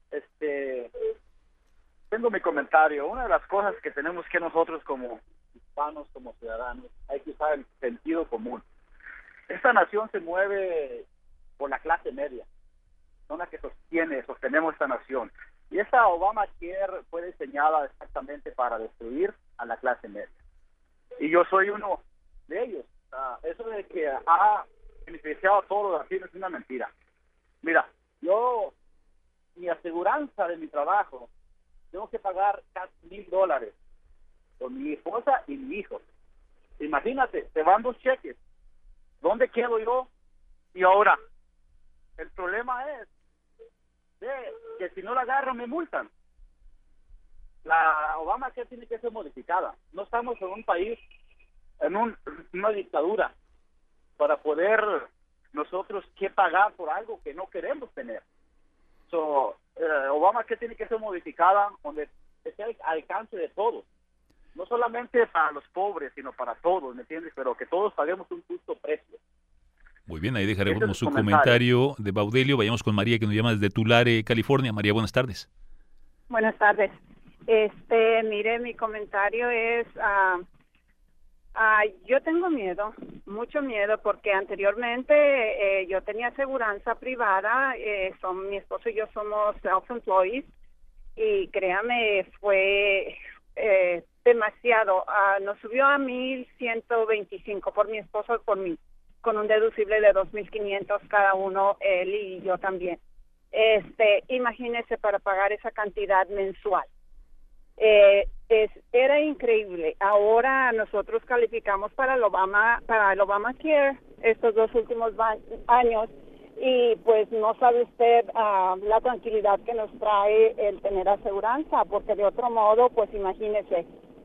Tengo mi comentario. Una de las cosas que tenemos que nosotros como hispanos, como ciudadanos, hay que usar el sentido común. Esta nación se mueve por la clase media, son la que sostenemos esta nación. Y esta Obamacare fue diseñada exactamente para destruir a la clase media. Y yo soy uno de ellos. Eso de que ha beneficiado a todos los latinos es una mentira. Mira, mi aseguranza de mi trabajo, tengo que pagar casi $1,000 con mi esposa y mi hijo. Imagínate, te van 2 cheques. ¿Dónde quedo yo? Y ahora, el problema es que si no la agarro me multan. La Obamacare tiene que ser modificada. No estamos en un país, en una dictadura, para poder nosotros que pagar por algo que no queremos tener. Obamacare tiene que ser modificada donde esté al alcance de todos, no solamente para los pobres, sino para todos, ¿me entiendes? Pero que todos paguemos un justo precio. Muy bien, ahí dejaremos su comentario de Baudelio. Vayamos con María, que nos llama desde Tulare, California. María, buenas tardes. Buenas tardes. Mire, mi comentario es, yo tengo miedo, mucho miedo, porque anteriormente yo tenía aseguranza privada, mi esposo y yo somos self-employees, y créame, fue demasiado. Nos subió a 1,125 por mi esposo y por mí, con un deducible de 2,500 cada uno, él y yo también. Imagínese para pagar esa cantidad mensual. Era increíble. Ahora nosotros calificamos para el Obamacare estos 2 últimos años, y pues no sabe usted la tranquilidad que nos trae el tener aseguranza, porque de otro modo, pues imagínese,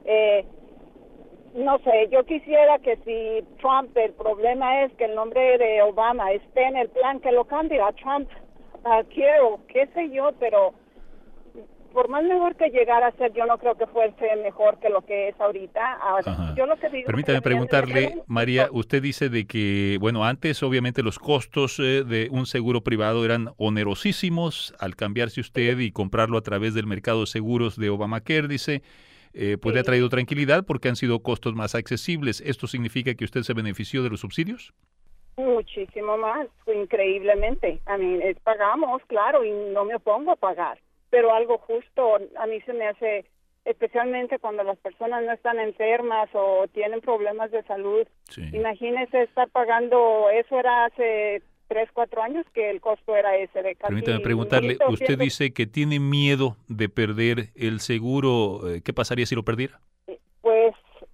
no sé, yo quisiera que si Trump, el problema es que el nombre de Obama esté en el plan, que lo cambie a Trump quiero, qué sé yo, pero por más mejor que llegara a ser, yo no creo que fuese mejor que lo que es ahorita. Yo lo que digo, permítame preguntarle, María, usted dice de que, bueno, antes obviamente los costos de un seguro privado eran onerosísimos. Al cambiarse usted y comprarlo a través del mercado de seguros de Obamacare, dice, pues le ha traído tranquilidad porque han sido costos más accesibles. ¿Esto significa que usted se benefició de los subsidios? Muchísimo más, increíblemente. Pagamos, claro, y no me opongo a pagar, pero algo justo a mí se me hace, especialmente cuando las personas no están enfermas o tienen problemas de salud. Sí. Imagínese estar pagando, eso era hace 3, 4 años que el costo era ese de casi. Permítame preguntarle, usted dice que tiene miedo de perder el seguro. ¿Qué pasaría si lo perdiera? Pues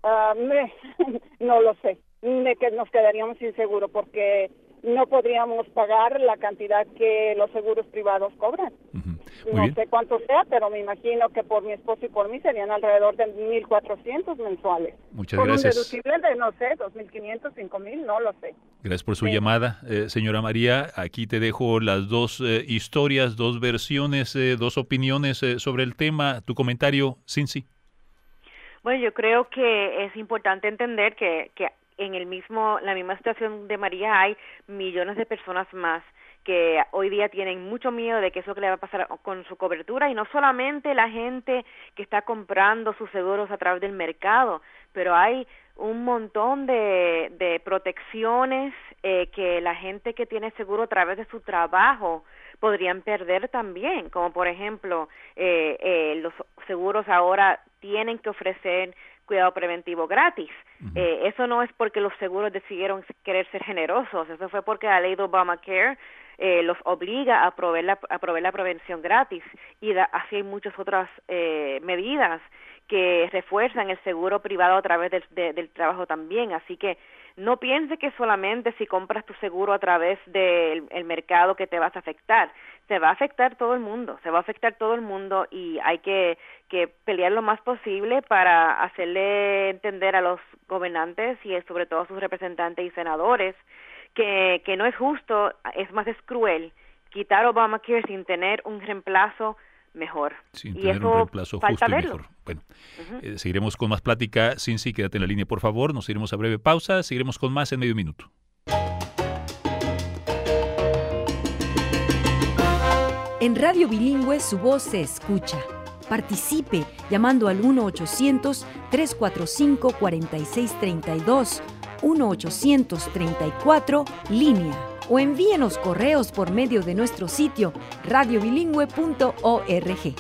no lo sé. Que nos quedaríamos sin seguro porque no podríamos pagar la cantidad que los seguros privados cobran. No sé cuánto sea, pero me imagino que por mi esposo y por mí serían alrededor de 1,400 mensuales. Muchas con gracias. Un deducible de, no sé, 2,500, 5,000, no lo sé. Gracias por su llamada, señora María. Aquí te dejo las 2 historias, 2 versiones, 2 opiniones sobre el tema. Tu comentario, Cincy. Bueno, yo creo que es importante entender que en la misma situación de María hay millones de personas más que hoy día tienen mucho miedo de qué es lo que le va a pasar con su cobertura, y no solamente la gente que está comprando sus seguros a través del mercado, pero hay un montón de protecciones que la gente que tiene seguro a través de su trabajo podrían perder también, como por ejemplo los seguros ahora tienen que ofrecer cuidado preventivo gratis. Eso no es porque los seguros decidieron querer ser generosos, eso fue porque la ley de Obamacare los obliga a proveer la prevención gratis, y así hay muchas otras medidas que refuerzan el seguro privado a través del trabajo también. Así que no piense que solamente si compras tu seguro a través del mercado que te vas a afectar. Se va a afectar todo el mundo, y hay que pelear lo más posible para hacerle entender a los gobernantes y sobre todo a sus representantes y senadores que no es justo, es cruel quitar Obamacare sin tener un reemplazo mejor. Sin tener un reemplazo justo y mejor. Bueno, seguiremos con más plática. Cincy, quédate en la línea, por favor. Nos iremos a breve pausa. Seguiremos con más en medio minuto. En Radio Bilingüe su voz se escucha. Participe llamando al 1-800-345-4632, 1-800-34-LÍNEA, o envíenos correos por medio de nuestro sitio radiobilingüe.org.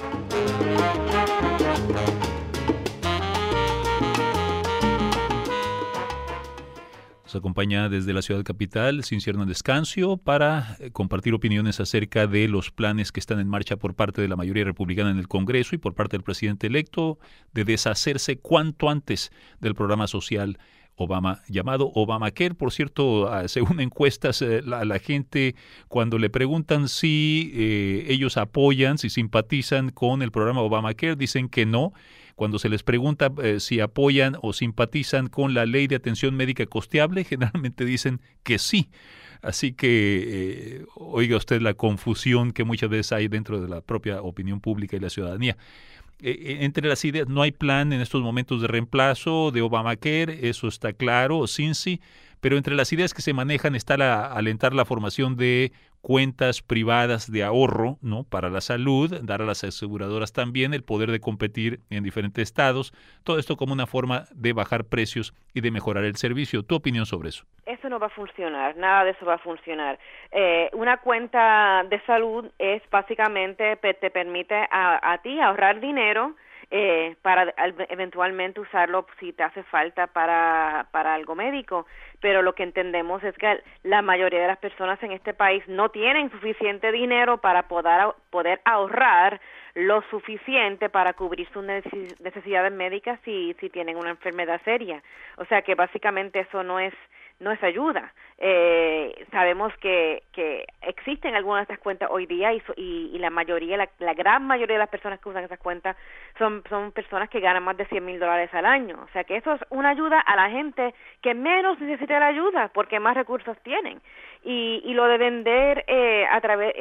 Nos acompaña desde la ciudad capital Cincy Hernández Cancio para compartir opiniones acerca de los planes que están en marcha por parte de la mayoría republicana en el Congreso y por parte del presidente electo de deshacerse cuanto antes del programa social Obama llamado Obamacare. Por cierto, según encuestas, la gente cuando le preguntan si ellos apoyan, si simpatizan con el programa Obamacare, dicen que no. Cuando se les pregunta si apoyan o simpatizan con la ley de atención médica costeable, generalmente dicen que sí. Así que oiga usted la confusión que muchas veces hay dentro de la propia opinión pública y la ciudadanía. Entre las ideas, no hay plan en estos momentos de reemplazo de Obamacare, eso está claro, Cincy, pero entre las ideas que se manejan está alentar la formación de cuentas privadas de ahorro, ¿no?, para la salud, dar a las aseguradoras también el poder de competir en diferentes estados, todo esto como una forma de bajar precios y de mejorar el servicio. ¿Tu opinión sobre eso? Eso no va a funcionar, nada de eso va a funcionar. Una cuenta de salud es básicamente te permite a ti ahorrar dinero para eventualmente usarlo si te hace falta para algo médico, pero lo que entendemos es que la mayoría de las personas en este país no tienen suficiente dinero para poder ahorrar lo suficiente para cubrir sus necesidades médicas si tienen una enfermedad seria. O sea que básicamente eso no es ayuda. Sabemos que existen algunas de estas cuentas hoy día y la gran mayoría de las personas que usan esas cuentas son personas que ganan más de $100,000 al año. O sea que eso es una ayuda a la gente que menos necesita la ayuda porque más recursos tienen. Y lo de vender a través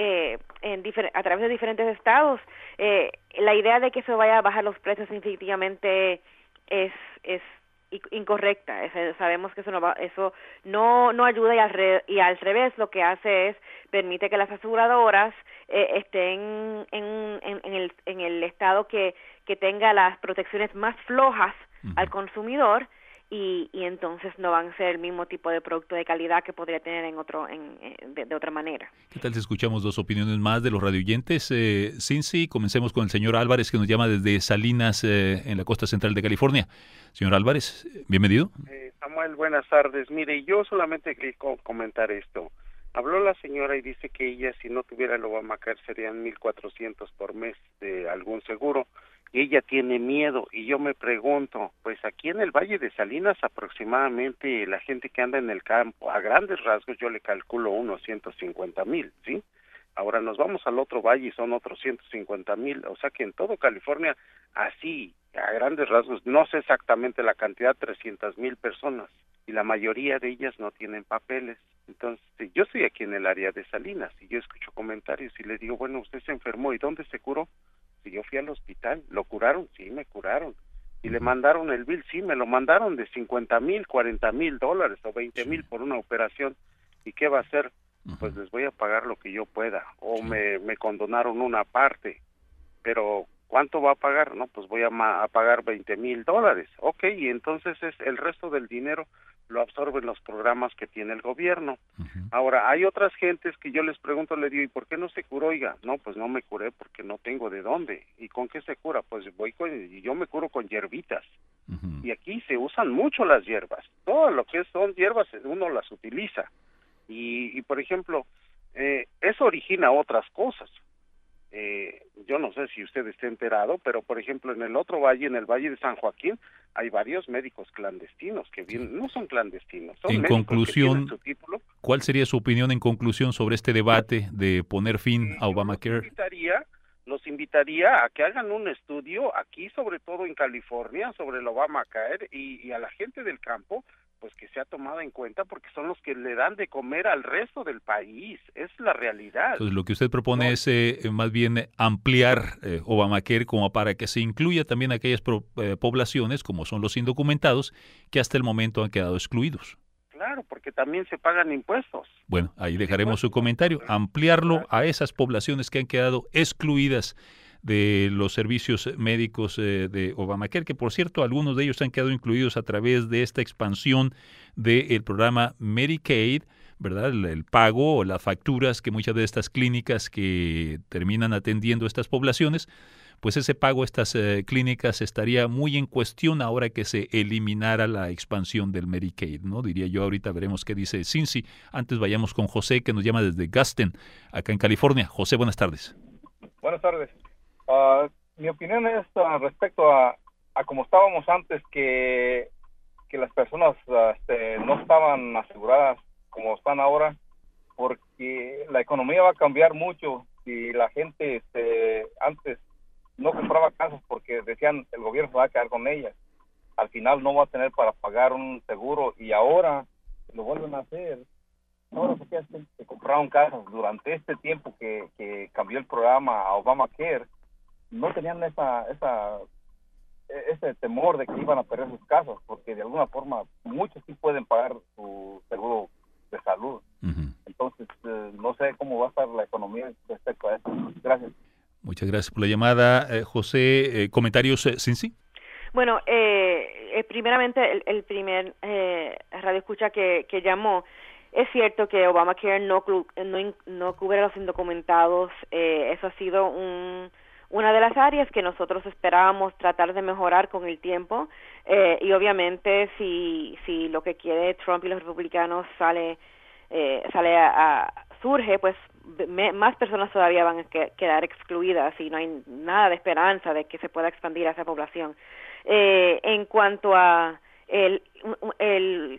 de diferentes estados, la idea de que eso vaya a bajar los precios definitivamente es incorrecta. Sabemos que eso no ayuda, y al revés lo que hace es permite que las aseguradoras estén en el estado que tenga las protecciones más flojas al consumidor, y entonces no van a ser el mismo tipo de producto de calidad que podría tener de otra manera. ¿Qué tal si escuchamos dos opiniones más de los radioyentes? Cincy, comencemos con el señor Álvarez, que nos llama desde Salinas, en la costa central de California. Señor Álvarez, bienvenido. Samuel, buenas tardes. Mire, yo solamente quería comentar esto. Habló la señora y dice que ella, si no tuviera el Obamacare, serían $1,400 por mes de algún seguro. Y ella tiene miedo, y yo me pregunto, pues aquí en el Valle de Salinas aproximadamente la gente que anda en el campo, a grandes rasgos yo le calculo unos 150,000, ¿sí? Ahora nos vamos al otro valle y son otros 150,000, o sea que en todo California, así, a grandes rasgos, no sé exactamente la cantidad, 300,000 personas, y la mayoría de ellas no tienen papeles. Entonces, yo estoy aquí en el área de Salinas, y yo escucho comentarios y le digo, bueno, usted se enfermó, ¿y dónde se curó? Si yo fui al hospital, ¿lo curaron? Sí, me curaron. ¿Y le mandaron el bill? Sí, me lo mandaron de $50,000, $40,000 o $20,000 por una operación. ¿Y qué va a hacer? pues les voy a pagar lo que yo pueda, o me condonaron una parte, pero ¿cuánto va a pagar? No, pues voy a pagar $20,000. Ok, y entonces el resto del dinero lo absorben los programas que tiene el gobierno. Ahora, hay otras gentes que yo les pregunto, le digo, ¿y por qué no se curó? Oiga, no, pues no me curé porque no tengo de dónde. ¿Y con qué se cura? Pues yo me curo con hierbitas. Y aquí se usan mucho las hierbas. Todo lo que son hierbas uno las utiliza. Y por ejemplo, eso origina otras cosas. Yo no sé si usted esté enterado, pero por ejemplo en el otro valle, en el Valle de San Joaquín, hay varios médicos clandestinos que vienen, no son clandestinos, son en médicos conclusión, que tienen su título. ¿Cuál sería su opinión en conclusión sobre este debate de poner fin a Obamacare? Los invitaría a que hagan un estudio aquí, sobre todo en California, sobre el Obamacare, y a la gente del campo, pues que sea tomada en cuenta, porque son los que le dan de comer al resto del país, es la realidad. Entonces lo que usted propone es más bien ampliar Obamacare como para que se incluya también aquellas poblaciones, como son los indocumentados, que hasta el momento han quedado excluidos. Claro, porque también se pagan impuestos. Bueno, ahí dejaremos su comentario, ampliarlo a esas poblaciones que han quedado excluidas de los servicios médicos de Obamacare, que por cierto algunos de ellos han quedado incluidos a través de esta expansión del programa Medicaid, ¿verdad? El pago o las facturas que muchas de estas clínicas que terminan atendiendo a estas poblaciones, pues ese pago a estas clínicas estaría muy en cuestión ahora que se eliminara la expansión del Medicaid, ¿no? Diría yo, ahorita veremos qué dice Cincy. Antes vayamos con José, que nos llama desde Gaston, acá en California. José, buenas tardes. Buenas tardes. Mi opinión es respecto a como estábamos antes, que las personas no estaban aseguradas como están ahora, porque la economía va a cambiar mucho. Si la gente antes no compraba casas porque decían el gobierno se va a quedar con ellas, al final no va a tener para pagar un seguro, y ahora lo vuelven a hacer. Ahora se compraron casas durante este tiempo que cambió el programa a Obamacare. No tenían ese temor de que iban a perder sus casas, porque de alguna forma muchos sí pueden pagar su seguro de salud. Entonces, no sé cómo va a estar la economía respecto a eso. Gracias. Muchas gracias por la llamada, José. ¿Comentarios, Cincy? Bueno, primeramente, el primer radio escucha que llamó, es cierto que Obamacare no cubre a los indocumentados. Eso ha sido una de las áreas que nosotros esperábamos tratar de mejorar con el tiempo, y obviamente si lo que quiere Trump y los republicanos surge, pues más personas todavía van a quedar excluidas y no hay nada de esperanza de que se pueda expandir a esa población. En cuanto a la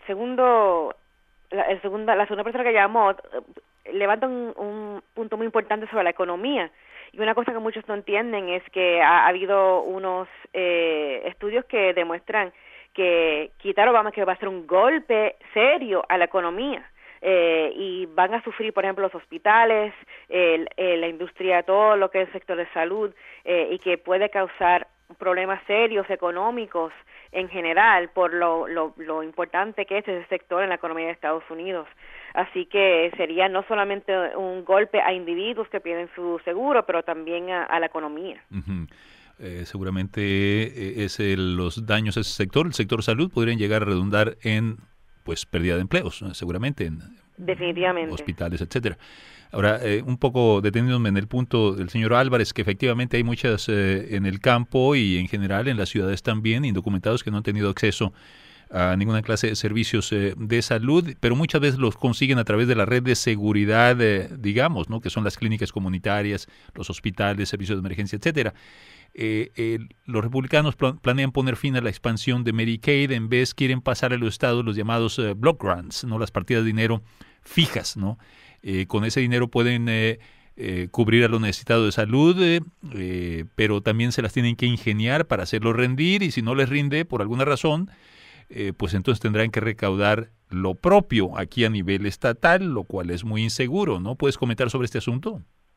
segunda persona que llamó, levanta un punto muy importante sobre la economía. Y una cosa que muchos no entienden es que ha habido unos estudios que demuestran que quitar Obamacare va a ser un golpe serio a la economía. Y van a sufrir, por ejemplo, los hospitales, la industria, todo lo que es el sector de salud, y que puede causar problemas serios económicos en general por lo importante que es ese sector en la economía de Estados Unidos. Así que sería no solamente un golpe a individuos que pierden su seguro, pero también a la economía. Seguramente los daños a ese sector, el sector salud, podrían llegar a redundar en pérdida de empleos, seguramente, en definitivamente hospitales, etcétera. Ahora, un poco deteniéndome en el punto del señor Álvarez, que efectivamente hay muchas en el campo y en general en las ciudades también, indocumentados que no han tenido acceso a ninguna clase de servicios de salud, pero muchas veces los consiguen a través de la red de seguridad, digamos, ¿no? Que son las clínicas comunitarias, los hospitales, servicios de emergencia, etcétera. Los republicanos planean poner fin a la expansión de Medicaid, en vez quieren pasar a los estados los llamados block grants, ¿no? Las partidas de dinero fijas, ¿no? Con ese dinero pueden cubrir a los necesitados de salud, pero también se las tienen que ingeniar para hacerlo rendir, y si no les rinde por alguna razón, pues entonces tendrán que recaudar lo propio aquí a nivel estatal, lo cual es muy inseguro, ¿no? ¿Puedes comentar sobre este asunto?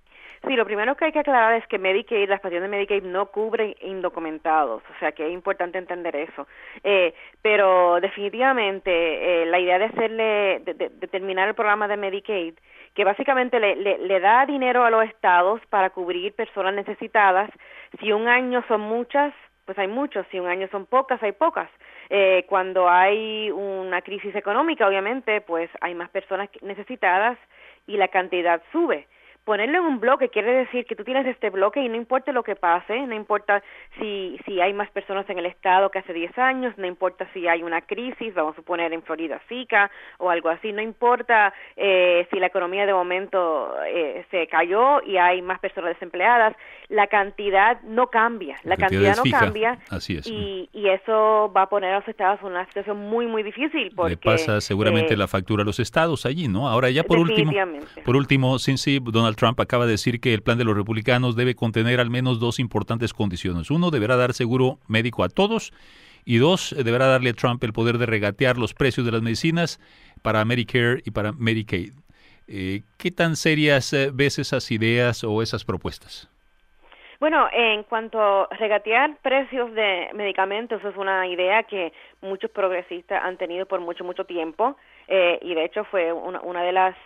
Sí, lo primero que hay que aclarar es que Medicaid, las pacientes de Medicaid no cubren indocumentados, o sea que es importante entender eso. Pero definitivamente la idea de terminar el programa de Medicaid, que básicamente le da dinero a los estados para cubrir personas necesitadas. Si un año son muchas, pues hay muchos. Si un año son pocas, hay pocas. Cuando hay una crisis económica, obviamente, pues hay más personas necesitadas y la cantidad sube. Ponerlo en un bloque quiere decir que tú tienes este bloque y no importa lo que pase, no importa si hay más personas en el estado que hace 10 años, no importa si hay una crisis, vamos a suponer en Florida Zika o algo así, no importa si la economía de momento se cayó y hay más personas desempleadas, la cantidad no cambia, la cantidad no cambia. Así es. Y eso va a poner a los estados en una situación muy, muy difícil. Porque, le pasa seguramente la factura a los estados allí, ¿no? Ahora ya por último, Cincy, Donald Trump acaba de decir que el plan de los republicanos debe contener al menos 2 importantes condiciones. 1, deberá dar seguro médico a todos, y 2, deberá darle a Trump el poder de regatear los precios de las medicinas para Medicare y para Medicaid. ¿Qué tan serias ves esas ideas o esas propuestas? Bueno, en cuanto a regatear precios de medicamentos, es una idea que muchos progresistas han tenido por mucho, mucho tiempo, y de hecho fue una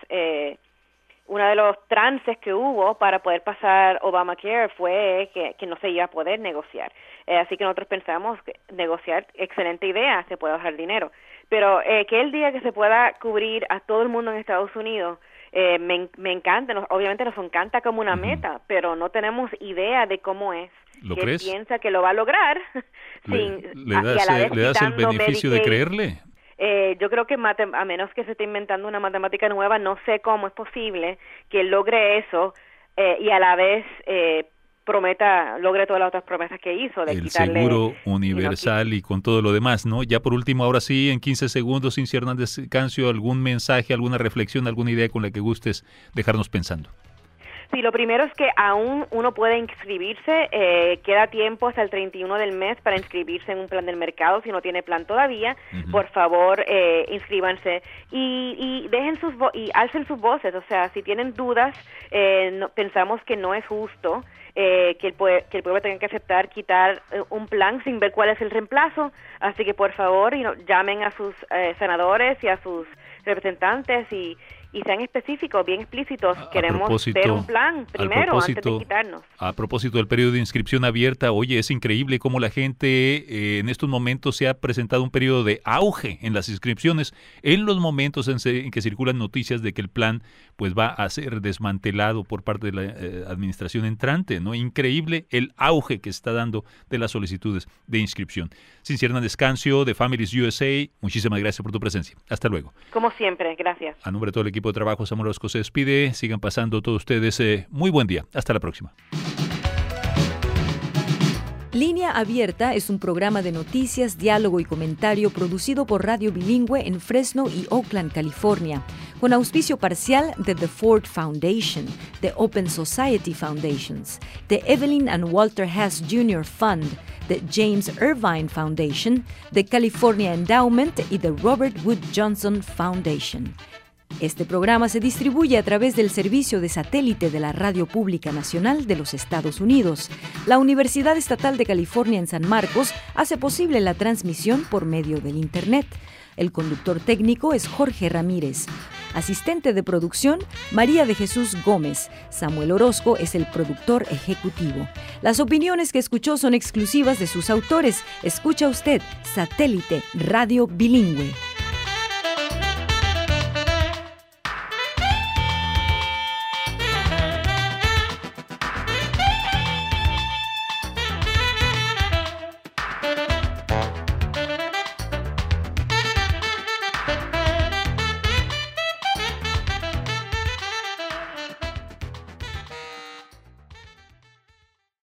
de los trances que hubo para poder pasar Obamacare fue que no se iba a poder negociar. Así que nosotros pensamos que negociar, excelente idea, se puede ahorrar dinero. Pero que el día que se pueda cubrir a todo el mundo en Estados Unidos, me encanta, obviamente nos encanta como una meta, pero no tenemos idea de cómo es. ¿Lo que crees? Piensa que lo va a lograr. ¿Le das el beneficio de creerle? Yo creo que a menos que se esté inventando una matemática nueva, no sé cómo es posible que logre eso y a la vez logre todas las otras promesas que hizo. De el quitarle, seguro universal y con todo lo demás, ¿no? Ya por último, ahora sí, en 15 segundos, Cincy Hernández Cancio, algún mensaje, alguna reflexión, alguna idea con la que gustes dejarnos pensando. Sí, lo primero es que aún uno puede inscribirse, queda tiempo hasta el 31 del mes para inscribirse en un plan del mercado, si no tiene plan todavía, por favor, inscríbanse y dejen y alcen sus voces, o sea, si tienen dudas, pensamos que no es justo que el pueblo tenga que aceptar quitar un plan sin ver cuál es el reemplazo, así que por favor llamen a sus senadores y a sus representantes y sean específicos, bien explícitos. Queremos ver un plan primero antes de quitarnos. A propósito del periodo de inscripción abierta, oye, es increíble cómo la gente en estos momentos se ha presentado un periodo de auge en las inscripciones, en los momentos en que circulan noticias de que el plan pues va a ser desmantelado por parte de la administración entrante, ¿no? Increíble el auge que está dando de las solicitudes de inscripción. Cincy Hernández Cancio, de Families USA, muchísimas gracias por tu presencia. Hasta luego. Como siempre, gracias. A nombre de todo el equipo de trabajo, Samuel Orozco se despide. Sigan pasando todos ustedes muy buen día. Hasta la próxima. Línea Abierta es un programa de noticias, diálogo y comentario producido por Radio Bilingüe en Fresno y Oakland, California, con auspicio parcial de The Ford Foundation, de Open Society Foundations, de Evelyn and Walter Hess Jr. Fund, de James Irvine Foundation, de California Endowment y de Robert Wood Johnson Foundation. Este programa se distribuye a través del servicio de satélite de la Radio Pública Nacional de los Estados Unidos. La Universidad Estatal de California en San Marcos hace posible la transmisión por medio del Internet. El conductor técnico es Jorge Ramírez. Asistente de producción, María de Jesús Gómez. Samuel Orozco es el productor ejecutivo. Las opiniones que escuchó son exclusivas de sus autores. Escucha usted Satélite Radio Bilingüe.